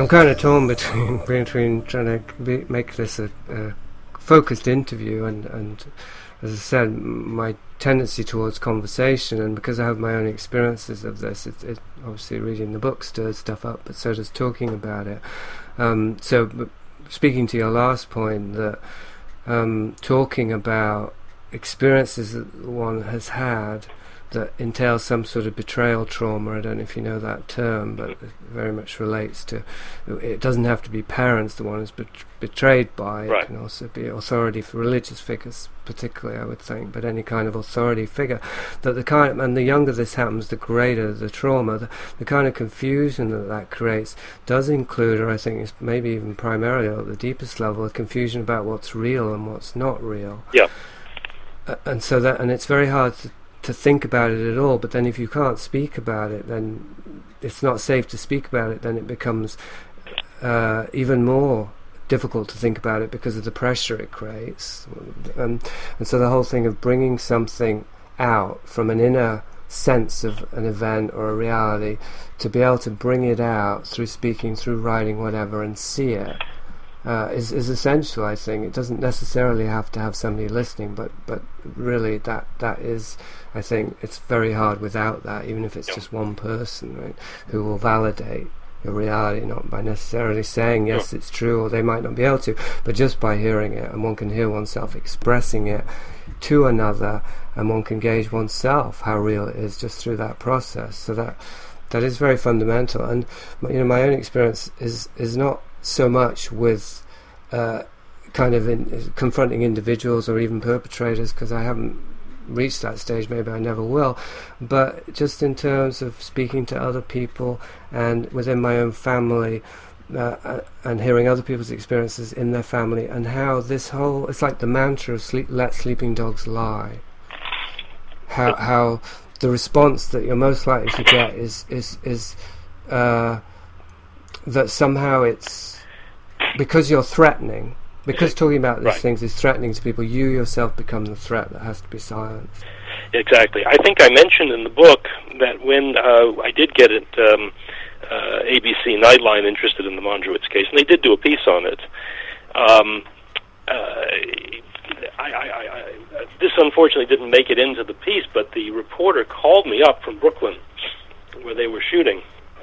I'm kind of torn between between trying to be, make this a, a focused interview and, and, as I said, my tendency towards conversation, and because I have my own experiences of this, it, it obviously reading the book stirs stuff up, but so does talking about it. Um, so, b- speaking to your last point, that um, talking about experiences that one has had that entails some sort of betrayal trauma. I don't know if you know that term, but it very much relates to, it doesn't have to be parents the one is bet- betrayed by, right. It can also be authority for religious figures particularly, I would think, but any kind of authority figure. That the kind, and the younger this happens, the greater the trauma. The, the kind of confusion that that creates does include, or I think is maybe even primarily at the deepest level, a confusion about what's real and what's not real. Yeah. Uh, and so that, and it's very hard to to think about it at all, but then if you can't speak about it, then it's not safe to speak about it, then it becomes uh, even more difficult to think about it because of the pressure it creates. Um, and so the whole thing of bringing something out from an inner sense of an event or a reality, to be able to bring it out through speaking, through writing, whatever, and see it, Uh, is, is essential, I think. It doesn't necessarily have to have somebody listening, but, but really that that is, I think, it's very hard without that, even if it's yep. just one person, right, who will validate your reality, not by necessarily saying, yes, yep. it's true, or they might not be able to, but just by hearing it, and one can hear oneself expressing it to another, and one can gauge oneself how real it is just through that process. So that that is very fundamental. And you know, my own experience is is not so much with uh, kind of in, confronting individuals or even perpetrators, because I haven't reached that stage, maybe I never will, but just in terms of speaking to other people and within my own family, uh, and hearing other people's experiences in their family, and how this whole, it's like the mantra of sleep, let sleeping dogs lie, how how the response that you're most likely to get is is is uh, that somehow it's because you're threatening, because talking about these right. things is threatening to people, you yourself become the threat that has to be silenced. Exactly. I think I mentioned in the book that when uh, I did get it, um, uh, A B C Nightline interested in the Mondrowitz case, and they did do a piece on it. Um, uh, I, I, I, I, this unfortunately didn't make it into the piece, but the reporter called me up from Brooklyn, where they were shooting,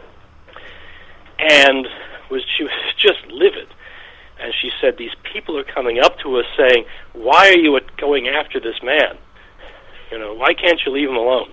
and was she was just livid. And she said, these people are coming up to us saying, why are you going after this man? You know, why can't you leave him alone?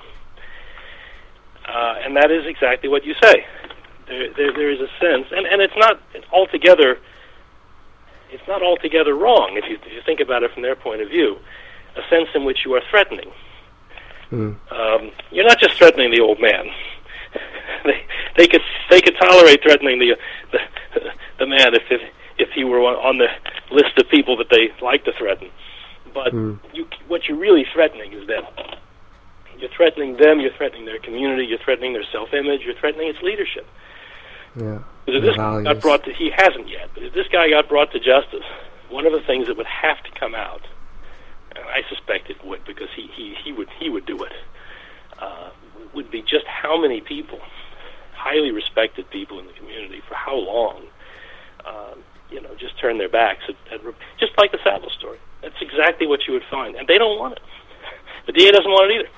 Uh, and that is exactly what you say. There, there, there is a sense, and, and it's not altogether, it's not altogether wrong if you, if you think about it from their point of view, a sense in which you are threatening. Mm. Um, you're not just threatening the old man. they, they could, they could tolerate threatening the, the, the man if, if if he were on the list of people that they like to threaten. But mm. you, what you're really threatening is them. You're threatening them, you're threatening their community, you're threatening their self-image, you're threatening its leadership. Yeah. Because if this guy got brought to, he hasn't yet, but if this guy got brought to justice, one of the things that would have to come out, and I suspect it would because he, he, he would he would do it, uh, would be just how many people, highly respected people in the community, for how long, uh, you know, just turn their backs at, at, just like the Savile story. That's exactly what you would find, and they don't want it. The D A doesn't want it either.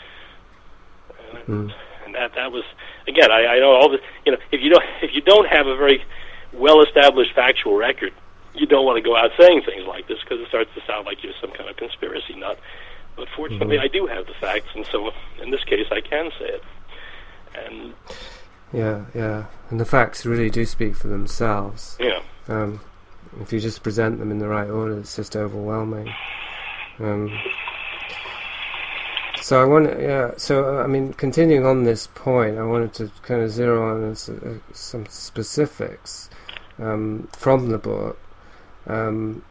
And, mm. and that that was again. I, I know all this. You know, if you don't if you don't have a very well-established factual record, you don't want to go out saying things like this because it starts to sound like you're some kind of conspiracy nut. But fortunately, mm-hmm. I do have the facts, and so in this case, I can say it. And yeah, yeah, and the facts really do speak for themselves. Yeah. Um, if you just present them in the right order, it's just overwhelming. Um, so I want, yeah. So uh, I mean, continuing on this point, I wanted to kind of zero on uh, some specifics um, from the book. Um,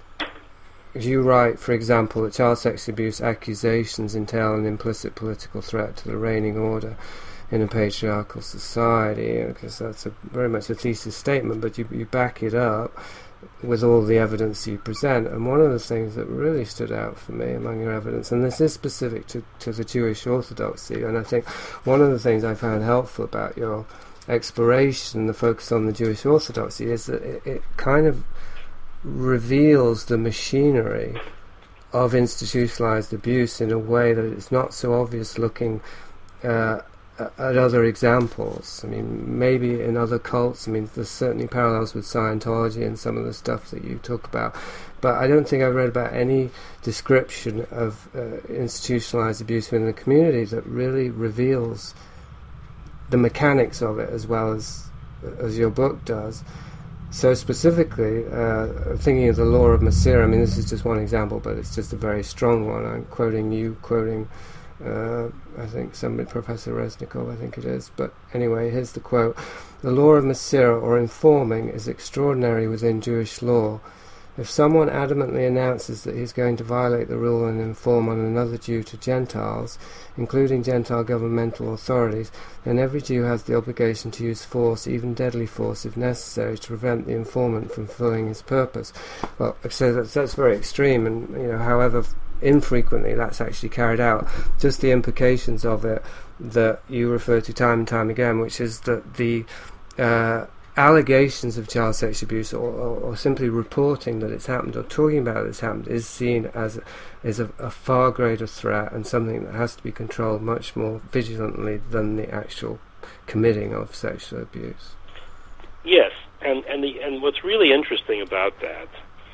you write, for example, that child sex abuse accusations entail an implicit political threat to the reigning order in a patriarchal society, because that's a, very much a thesis statement, but you, you back it up with all the evidence you present. And one of the things that really stood out for me among your evidence, and this is specific to, to the Jewish orthodoxy, and I think one of the things I found helpful about your exploration, the focus on the Jewish orthodoxy, is that it, it kind of reveals the machinery of institutionalized abuse in a way that it's not so obvious looking uh, at other examples. I mean, maybe in other cults, I mean, there's certainly parallels with Scientology and some of the stuff that you talk about, but I don't think I've read about any description of uh, institutionalized abuse within the community that really reveals the mechanics of it as well as as your book does. So specifically, uh, thinking of the law of Masira, I mean, this is just one example, but it's just a very strong one. I'm quoting you, quoting, uh, I think, somebody, Professor Reznikov, I think it is. But anyway, here's the quote. The law of Masira, or informing, is extraordinary within Jewish law. If someone adamantly announces that he's going to violate the rule and inform on another Jew to Gentiles, including Gentile governmental authorities, then every Jew has the obligation to use force, even deadly force if necessary, to prevent the informant from fulfilling his purpose. Well, so that's, that's very extreme, and you know, however infrequently that's actually carried out. Just the implications of it that you refer to time and time again, which is that the uh, allegations of child sexual abuse, or, or, or simply reporting that it's happened, or talking about it's happened, is seen as a, is a, a far greater threat and something that has to be controlled much more vigilantly than the actual committing of sexual abuse. Yes, and and the and what's really interesting about that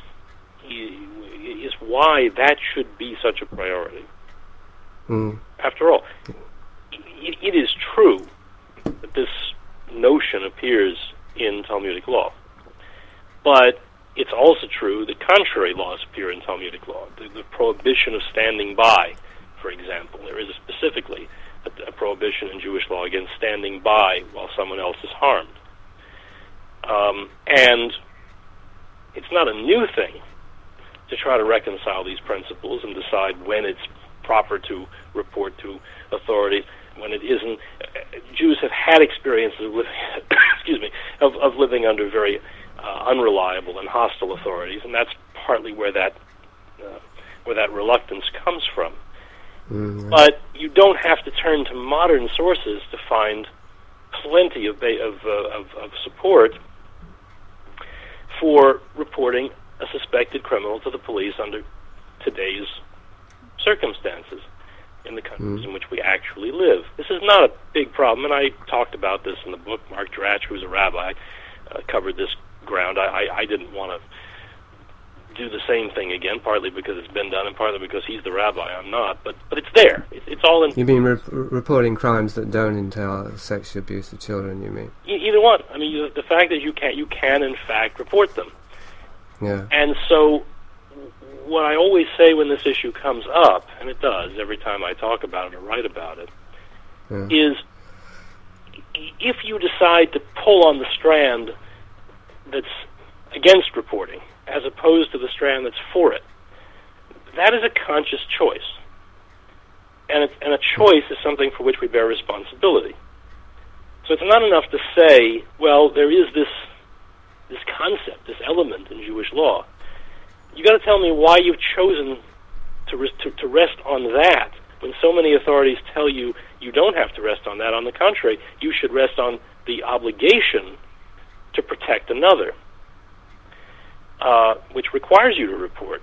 is why that should be such a priority. Mm. After all, it, it is true that this notion appears in Talmudic law, but it's also true that contrary laws appear in Talmudic law. The, the prohibition of standing by, for example, there is a specifically a, a prohibition in Jewish law against standing by while someone else is harmed. Um, and it's not a new thing to try to reconcile these principles and decide when it's proper to report to authorities, when it isn't. Jews have had experiences of living, excuse me, of, of living under very uh, unreliable and hostile authorities, and that's partly where that uh, where that reluctance comes from. Mm-hmm. But you don't have to turn to modern sources to find plenty of ba- of, uh, of of support for reporting a suspected criminal to the police under today's circumstances in the countries mm. in which we actually live. This is not a big problem, and I talked about this in the book. Mark Dratch, who's a rabbi, uh, covered this ground. I, I, I didn't want to do the same thing again, partly because it's been done and partly because he's the rabbi. I'm not, but but it's there. It, it's all in... You mean re- reporting crimes that don't entail sexual abuse of children, you mean? E- either one. I mean, you, the fact that you can, you can, in fact, report them. Yeah. And so what I always say when this issue comes up, and it does every time I talk about it or write about it, yeah. is if you decide to pull on the strand that's against reporting as opposed to the strand that's for it, that is a conscious choice. And, it, and a choice is something for which we bear responsibility. So it's not enough to say, well, there is this this concept, this element in Jewish law. You got to tell me why you've chosen to, res- to to rest on that when so many authorities tell you you don't have to rest on that. On the contrary, you should rest on the obligation to protect another, uh, which requires you to report.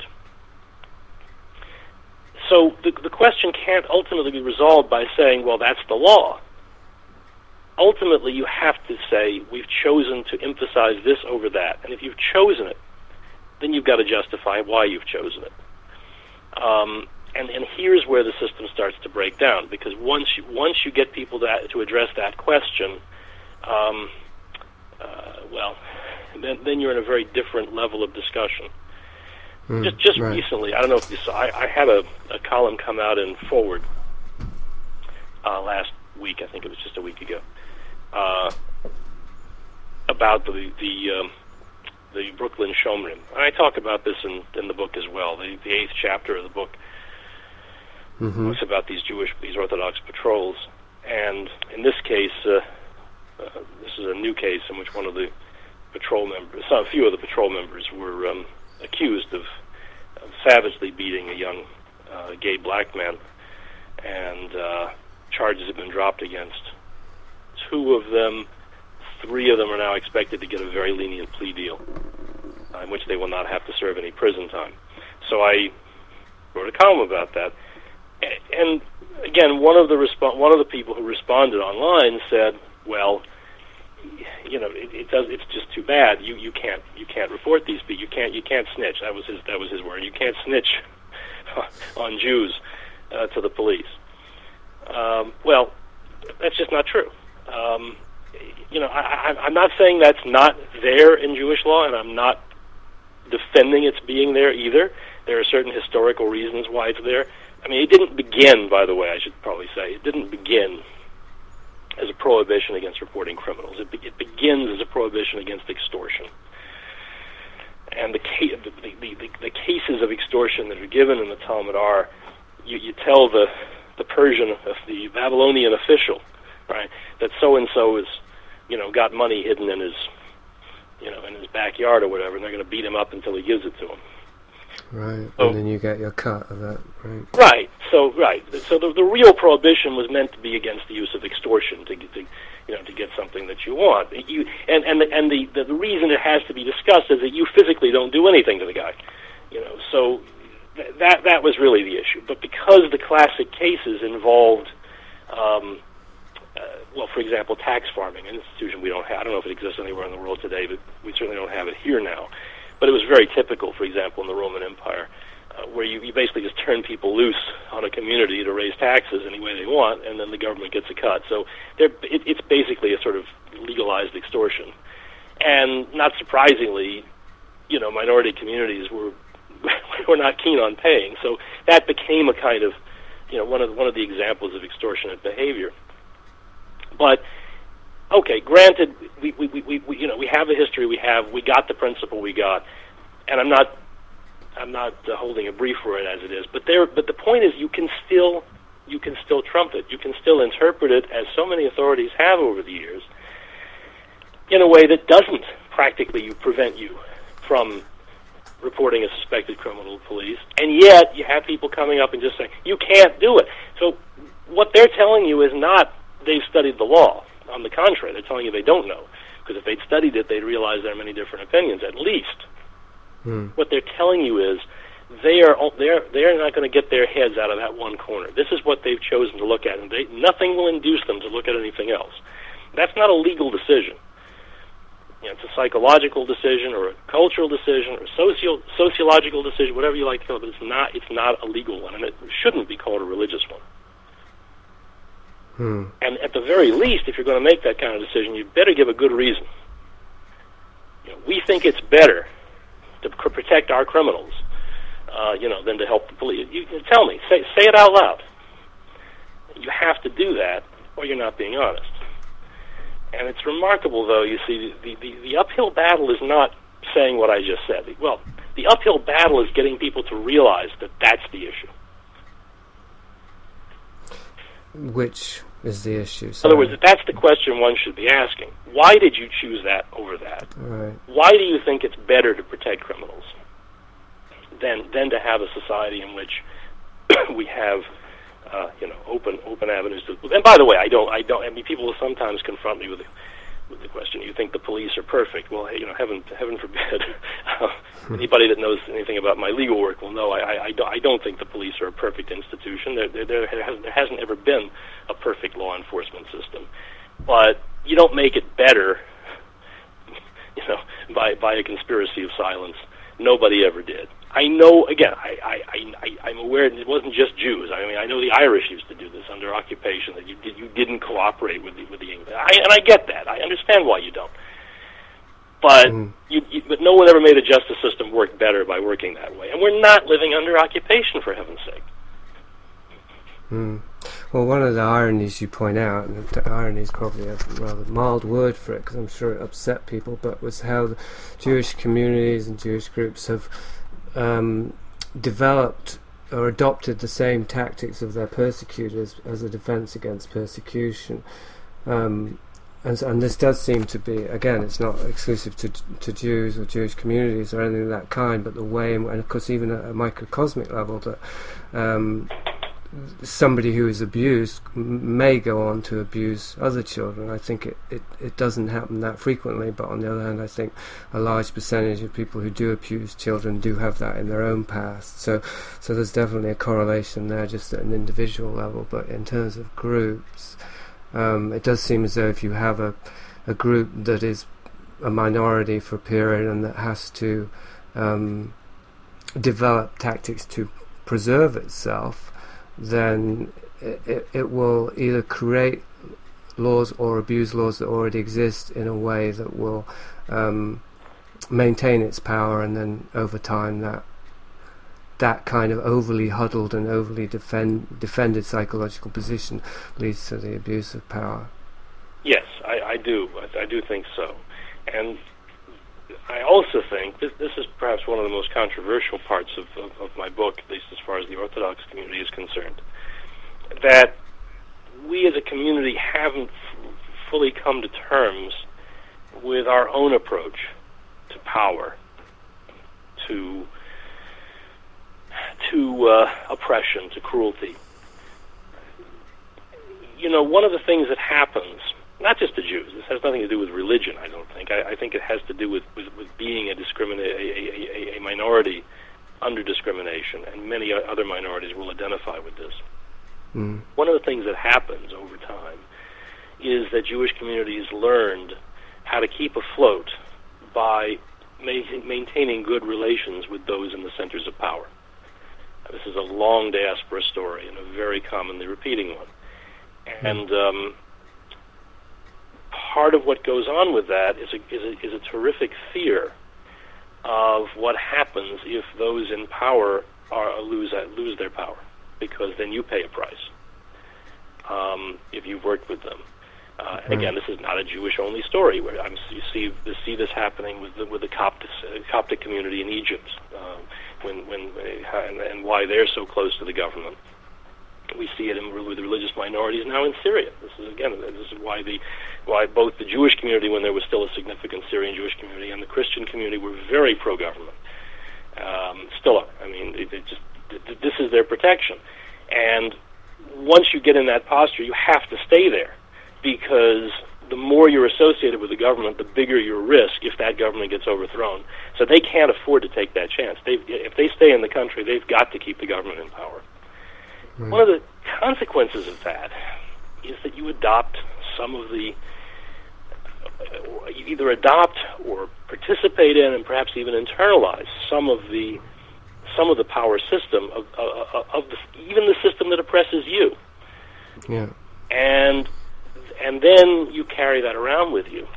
So the, the question can't ultimately be resolved by saying, well, that's the law. Ultimately, you have to say, we've chosen to emphasize this over that. And if you've chosen it, then you've got to justify why you've chosen it. Um, and, and here's where the system starts to break down, because once you, once you get people to, to address that question, um, uh, well, then, then you're in a very different level of discussion. Mm, just just right. recently, I don't know if you saw, I, I had a, a column come out in Forward uh, last week, I think it was just a week ago, uh, about the the, um, the Brooklyn Shomrim. And I talk about this in, in the book as well. The, the eighth chapter of the book mm-hmm. talks about these Jewish, these Orthodox patrols. And in this case, uh, uh, this is a new case in which one of the patrol members, a few of the patrol members were um, accused of, of savagely beating a young uh, gay black man, and uh, charges have been dropped against two of them. three of them are now expected to get a very lenient plea deal, uh, in which they will not have to serve any prison time. So I wrote a column about that. And again, one of the resp- one of the people who responded online said, "Well, you know, it, it does. It's just too bad. You you can't you can't report these people. You can't you can't snitch." That was his that was his word. You can't snitch on Jews uh, to the police. Um, well, that's just not true. Um, you know, I, I, I'm not saying that's not there in Jewish law, and I'm not defending its being there either. There are certain historical reasons why it's there. I mean, it didn't begin, by the way, I should probably say, it didn't begin as a prohibition against reporting criminals. It, be, it begins as a prohibition against extortion. And the, ca- the, the, the, the cases of extortion that are given in the Talmud are, you, you tell the, the Persian, the Babylonian official, right, that so-and-so is, you know, got money hidden in his, you know, in his backyard or whatever, and they're going to beat him up until he gives it to him. Right, so, and then you get your cut of that, right? Right. So, right. So the, the real prohibition was meant to be against the use of extortion to, to you know, to get something that you want. You and and the, and the, the the reason it has to be discussed is that you physically don't do anything to the guy, you know. So th- that that was really the issue. But because the classic cases involved, um, uh, well, for example, tax farming, an institution we don't have. I don't know if it exists anywhere in the world today, but we certainly don't have it here now. But it was very typical, for example, in the Roman Empire, uh, where you, you basically just turn people loose on a community to raise taxes any way they want, and then the government gets a cut. So it, it's basically a sort of legalized extortion. And not surprisingly, you know, minority communities were were not keen on paying. So that became a kind of, you know, one of one of the examples of extortionate behavior. But okay, granted, we, we, we, we, you know, we have the history we have. We got the principle we got, and I'm not, I'm not uh, holding a brief for it as it is. But there, but the point is, you can still, you can still trump it. You can still interpret it, as so many authorities have over the years, in a way that doesn't practically prevent you from reporting a suspected criminal to police. And yet, you have people coming up and just saying you can't do it. So what they're telling you is not they've studied the law. On the contrary, they're telling you they don't know, because if they'd studied it, they'd realize there are many different opinions. At least, hmm. what they're telling you is they are they're they're not going to get their heads out of that one corner. This is what they've chosen to look at, and they, nothing will induce them to look at anything else. That's not a legal decision. You know, it's a psychological decision, or a cultural decision, or a socio sociological decision, whatever you like to call it. But it's not it's not a legal one, and it shouldn't be called a religious one. Hmm. And at the very least, if you're going to make that kind of decision, you better give a good reason. You know, we think it's better to c- protect our criminals, uh, you know, than to help the police. You, you tell me, say say it out loud. You have to do that, or you're not being honest. And it's remarkable, though. You see, the the, the uphill battle is not saying what I just said. Well, the uphill battle is getting people to realize that that's the issue. Which is the issue? Sorry. In other words, that's the question one should be asking. Why did you choose that over that? Right. Why do you think it's better to protect criminals than than to have a society in which we have, uh, you know, open open avenues to? And by the way, I don't, I don't. I mean, people will sometimes confront me with the, with the question: you think the police are perfect? Well, hey, you know, heaven heaven forbid. uh, anybody that knows anything about my legal work will know I, I, I, don't, I don't think the police are a perfect institution. There, there, there, has, there hasn't ever been a perfect law enforcement system. But you don't make it better, you know, by, by a conspiracy of silence. Nobody ever did. I know, again, I, I, I, I'm aware it wasn't just Jews. I mean, I know the Irish used to do this under occupation, that you, did, you didn't cooperate with the, with the English. I, and I get that. I understand why you don't. But mm. you, you, but no one ever made a justice system work better by working that way. And we're not living under occupation, for heaven's sake. Mm. Well, one of the ironies you point out, and the irony is probably a rather mild word for it, because I'm sure it upset people, but was how the Jewish communities and Jewish groups have um, developed or adopted the same tactics of their persecutors as a defense against persecution. Um, And, and this does seem to be, again, it's not exclusive to to Jews or Jewish communities or anything of that kind, but the way, and of course even at a microcosmic level, that um, somebody who is abused may go on to abuse other children. I think it, it, it doesn't happen that frequently, but on the other hand, I think a large percentage of people who do abuse children do have that in their own past. So, so there's definitely a correlation there, just at an individual level. But in terms of groups, um, it does seem as though if you have a, a group that is a minority for a period and that has to um, develop tactics to preserve itself, then it, it, it will either create laws or abuse laws that already exist in a way that will um, maintain its power, and then over time that that kind of overly huddled and overly defend, defended psychological position leads to the abuse of power. Yes, I, I do. I, I do think so. And I also think this, this is perhaps one of the most controversial parts of, of, of my book, at least as far as the Orthodox community is concerned, that we as a community haven't f- fully come to terms with our own approach to power, to to uh, oppression, to cruelty. You know, one of the things that happens, not just to Jews, this has nothing to do with religion, I don't think. I, I think it has to do with, with, with being a, discrimina- a, a, a minority under discrimination, and many other minorities will identify with this. Mm. One of the things that happens over time is that Jewish communities learned how to keep afloat by ma- maintaining good relations with those in the centers of power. This is a long diaspora story and a very commonly repeating one. And um, part of what goes on with that is a, is a, is a terrific fear of what happens if those in power are lose lose their power, because then you pay a price um, if you've worked with them. Uh, and again, this is not a Jewish-only story. Where I'm, you see this, see this happening with the, with the Coptic, uh, Coptic community in Egypt, um, when when uh, and, and why they're so close to the government. We see it in, with the religious minorities now in Syria. This is again, this is why the why both the Jewish community, when there was still a significant Syrian Jewish community, and the Christian community were very pro-government. Um, still are. I mean, it, it just it, this is their protection. And once you get in that posture, you have to stay there, because the more you're associated with the government, the bigger your risk if that government gets overthrown. So they can't afford to take that chance. They, if they stay in the country, they've got to keep the government in power. Right. One of the consequences of that is that you adopt some of the, uh, you either adopt or participate in, and perhaps even internalize some of the, some of the power system of, uh, of the, even the system that oppresses you. Yeah. And and then you carry that around with you,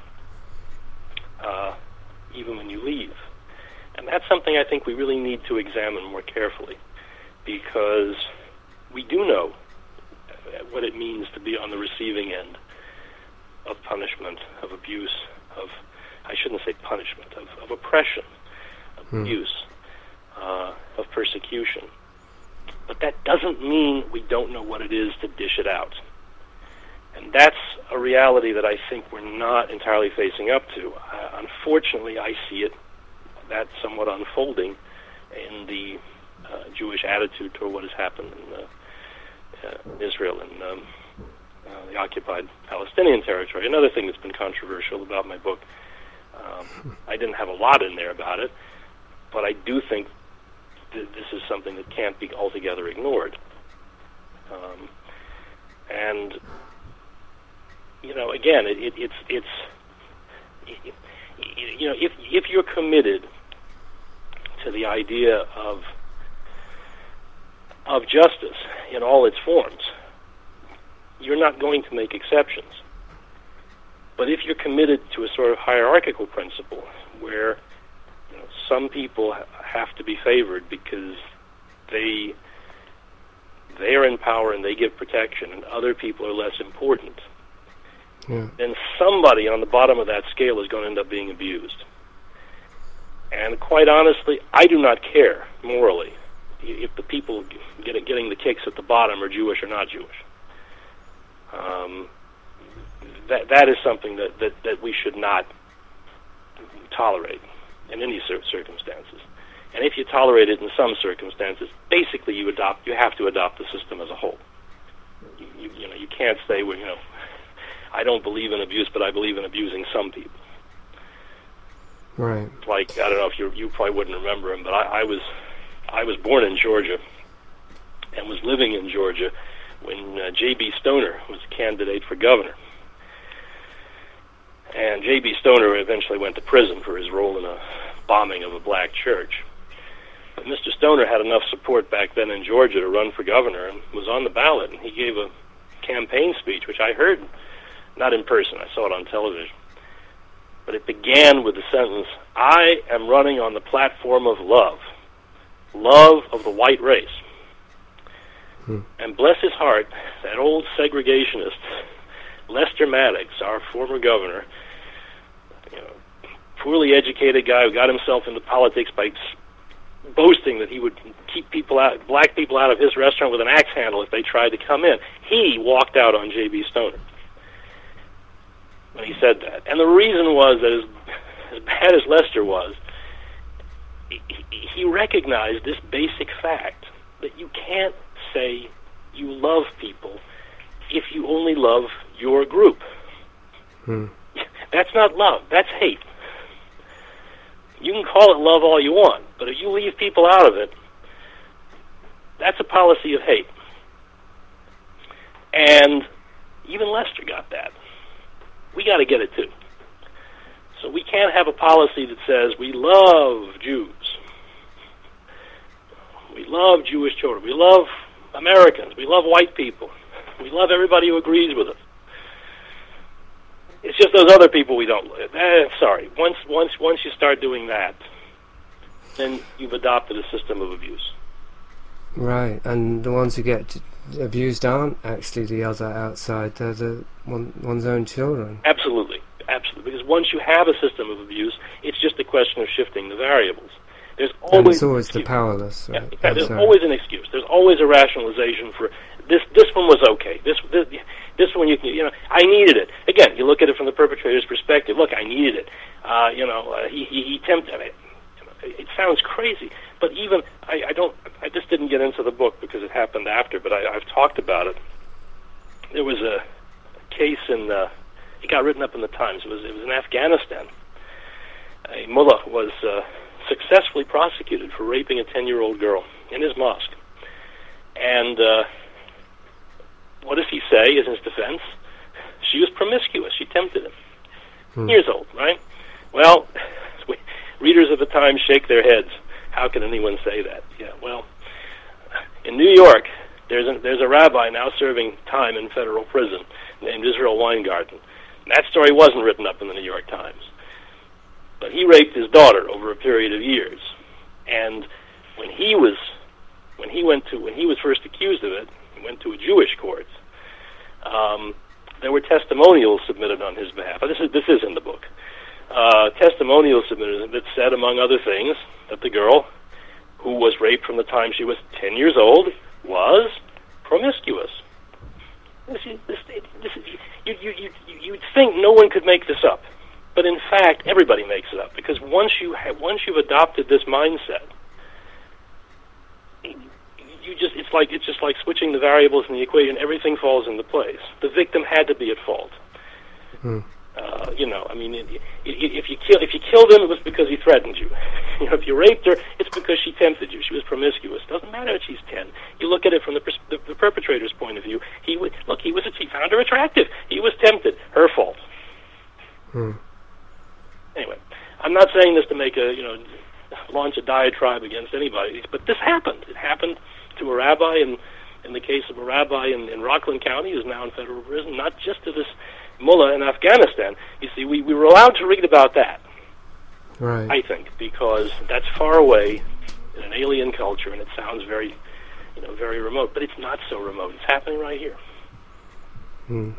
uh, even when you leave. And that's something I think we really need to examine more carefully, because we do know what it means to be on the receiving end of punishment, of abuse, of, I shouldn't say punishment, of, of oppression, of hmm. abuse, uh, of persecution. But that doesn't mean we don't know what it is to dish it out. And that's a reality that I think we're not entirely facing up to. Uh, unfortunately, I see it, that somewhat unfolding in the uh, Jewish attitude toward what has happened in uh, uh, Israel and um, uh, the occupied Palestinian territory. Another thing that's been controversial about my book, um, I didn't have a lot in there about it, but I do think th- this is something that can't be altogether ignored. Um, and You know, again, it, it, it's it's it, you know, if if you're committed to the idea of of justice in all its forms, you're not going to make exceptions. But if you're committed to a sort of hierarchical principle where, you know, some people have to be favored because they they are in power and they give protection, and other people are less important, yeah. then somebody on the bottom of that scale is going to end up being abused. And quite honestly, I do not care morally if the people get, getting the kicks at the bottom are Jewish or not Jewish. Um, that that is something that, that, that we should not tolerate in any cir- circumstances. And if you tolerate it in some circumstances, basically you adopt, you have to adopt the system as a whole. You, you, you know, you can't say, well, you know, I don't believe in abuse, but I believe in abusing some people. Right. Like, I don't know if you you probably wouldn't remember him, but I, I was I was born in Georgia and was living in Georgia when uh, J B Stoner was a candidate for governor. And J B Stoner eventually went to prison for his role in a bombing of a black church. But Mister Stoner had enough support back then in Georgia to run for governor and was on the ballot. And he gave a campaign speech, which I heard, not in person, I saw it on television. But it began with the sentence, I am running on the platform of love. Love of the white race. Hmm. And bless his heart, that old segregationist, Lester Maddox, our former governor, you know, poorly educated guy who got himself into politics by boasting that he would keep people out, black people out of his restaurant with an axe handle if they tried to come in. He walked out on J B Stoner when he said that. And the reason was that as, as bad as Lester was, he, he recognized this basic fact that you can't say you love people if you only love your group. Hmm. That's not love. That's hate. You can call it love all you want, but if you leave people out of it, that's a policy of hate. And even Lester got that. We got to get it too. So we can't have a policy that says we love Jews. We love Jewish children. We love Americans. We love white people. We love everybody who agrees with us. It's just those other people we don't. Eh, sorry. Once, once, once you start doing that, then you've adopted a system of abuse. Right, and the ones who get abused aren't actually the other outside. They're the one, one's own children. Absolutely, absolutely. Because once you have a system of abuse, it's just a question of shifting the variables. There's always and it's always the powerless. Right? Yeah, yeah, there's always an excuse. There's always a rationalization for this. This one was okay. This, this, this one you can, you know, I needed it. Again, you look at it from the perpetrator's perspective. Look, I needed it. Uh, you know, uh, he, he, he tempted me. It sounds crazy, but even I, I don't. I just didn't get into the book because it happened after. But I, I've talked about it. There was a, a case in. Uh, it got written up in the Times. It was. It was in Afghanistan. A mullah was uh, successfully prosecuted for raping a ten-year-old girl in his mosque. And uh, what does he say in his defense? She was promiscuous. She tempted him. Hmm. Years old, right? Well. Readers of the Times shake their heads. How can anyone say that? Yeah, well, in New York, there's a, there's a rabbi now serving time in federal prison named Israel Weingarten. And that story wasn't written up in the New York Times. But he raped his daughter over a period of years. And when he was when he went to when he was first accused of it, he went to a Jewish court. Um, there were testimonials submitted on his behalf. This is this is in the book. Uh, testimonials submitted that said, among other things, that the girl who was raped from the time she was ten years old was promiscuous. This, this, this, you, you, you, you'd think no one could make this up, but in fact, everybody makes it up, because once you have, once you've adopted this mindset, you just it's like it's just like switching the variables in the equation. Everything falls into place. The victim had to be at fault. Hmm. Uh, you know, I mean, it, it, if you kill if you killed him, it was because he threatened you. You know, if you raped her, it's because she tempted you. She was promiscuous. Doesn't matter if she's ten. You look at it from the, pers- the, the perpetrator's point of view. He w- look, he was he found her attractive. He was tempted. Her fault. Hmm. Anyway, I'm not saying this to make a you know launch a diatribe against anybody, but this happened. It happened to a rabbi, and in the case of a rabbi in, in Rockland County, who's now in federal prison. Not just to this mullah in Afghanistan. You see, we, we were allowed to read about that, right? I think, because that's far away in an alien culture, and it sounds very, you know, very remote. But it's not so remote. It's happening right here. Hmm.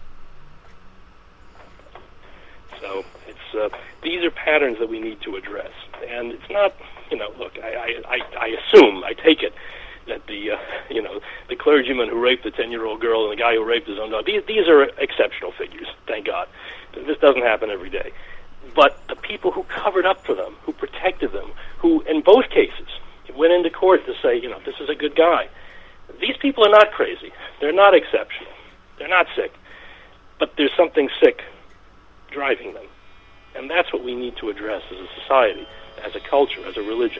So it's uh, these are patterns that we need to address, and it's not, you know, look, I I, I assume, I take it, that the uh, you know the clergyman who raped the ten-year-old girl and the guy who raped his own daughter, these, these are exceptional figures, thank God. This doesn't happen every day. But the people who covered up for them, who protected them, who and both cases, he went into court to say, you know, this is a good guy. These people are not crazy. They're not exceptional. They're not sick. But there's something sick driving them. And that's what we need to address as a society, as a culture, as a religion.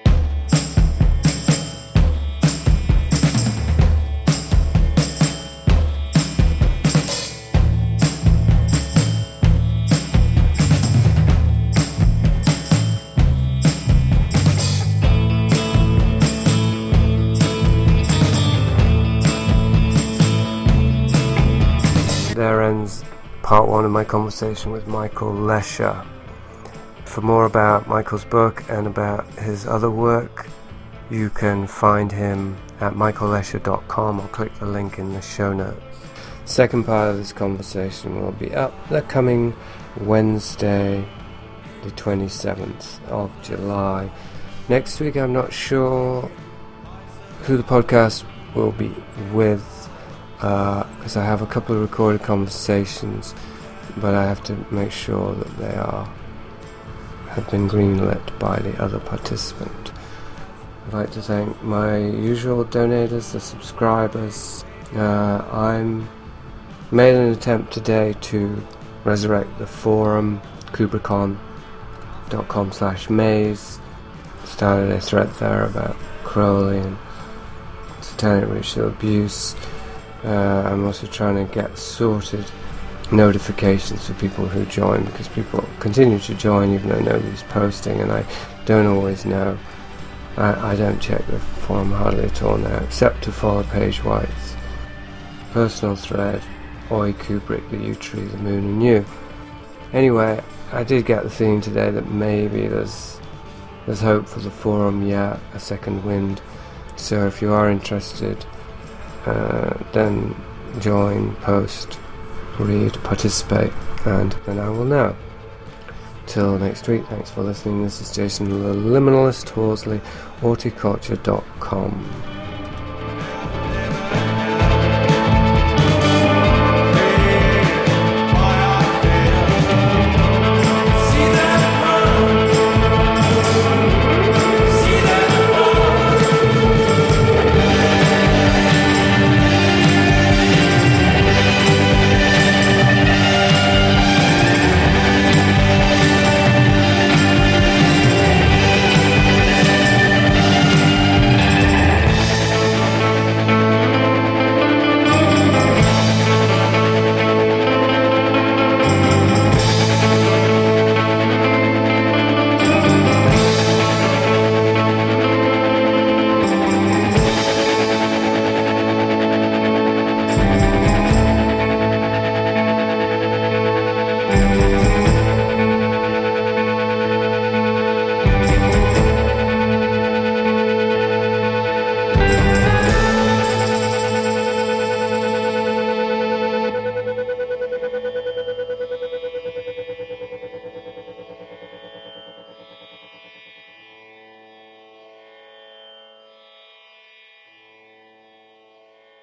There ends part one of my conversation with Michael Lesher. For more about Michael's book and about his other work, you can find him at michael lesher dot com or click the link in the show notes. Second part of this conversation will be up the coming Wednesday, the twenty-seventh of July. Next week I'm not sure who the podcast will be with, because uh, I have a couple of recorded conversations, but I have to make sure that they are have been greenlit by the other participant. I'd like to thank my usual donators, the subscribers. Uh, I'm made an attempt today to resurrect the forum, kubricon dot com slash maze. Started a thread there about Crowley and satanic ritual abuse. Uh, I'm also trying to get sorted notifications for people who join, because people continue to join even though nobody's posting, and I don't always know. I, I don't check the forum hardly at all now, except to follow Paige White's personal thread, Oi Kubrick, the U Tree, the Moon and You. Anyway, I did get the feeling today that maybe there's there's hope for the forum yet, a second wind. So if you are interested, Uh, then join, post, read, participate, and then I will know. Till next week, thanks for listening. This is Jason, the Liminalist, Horsley, horticulture dot com.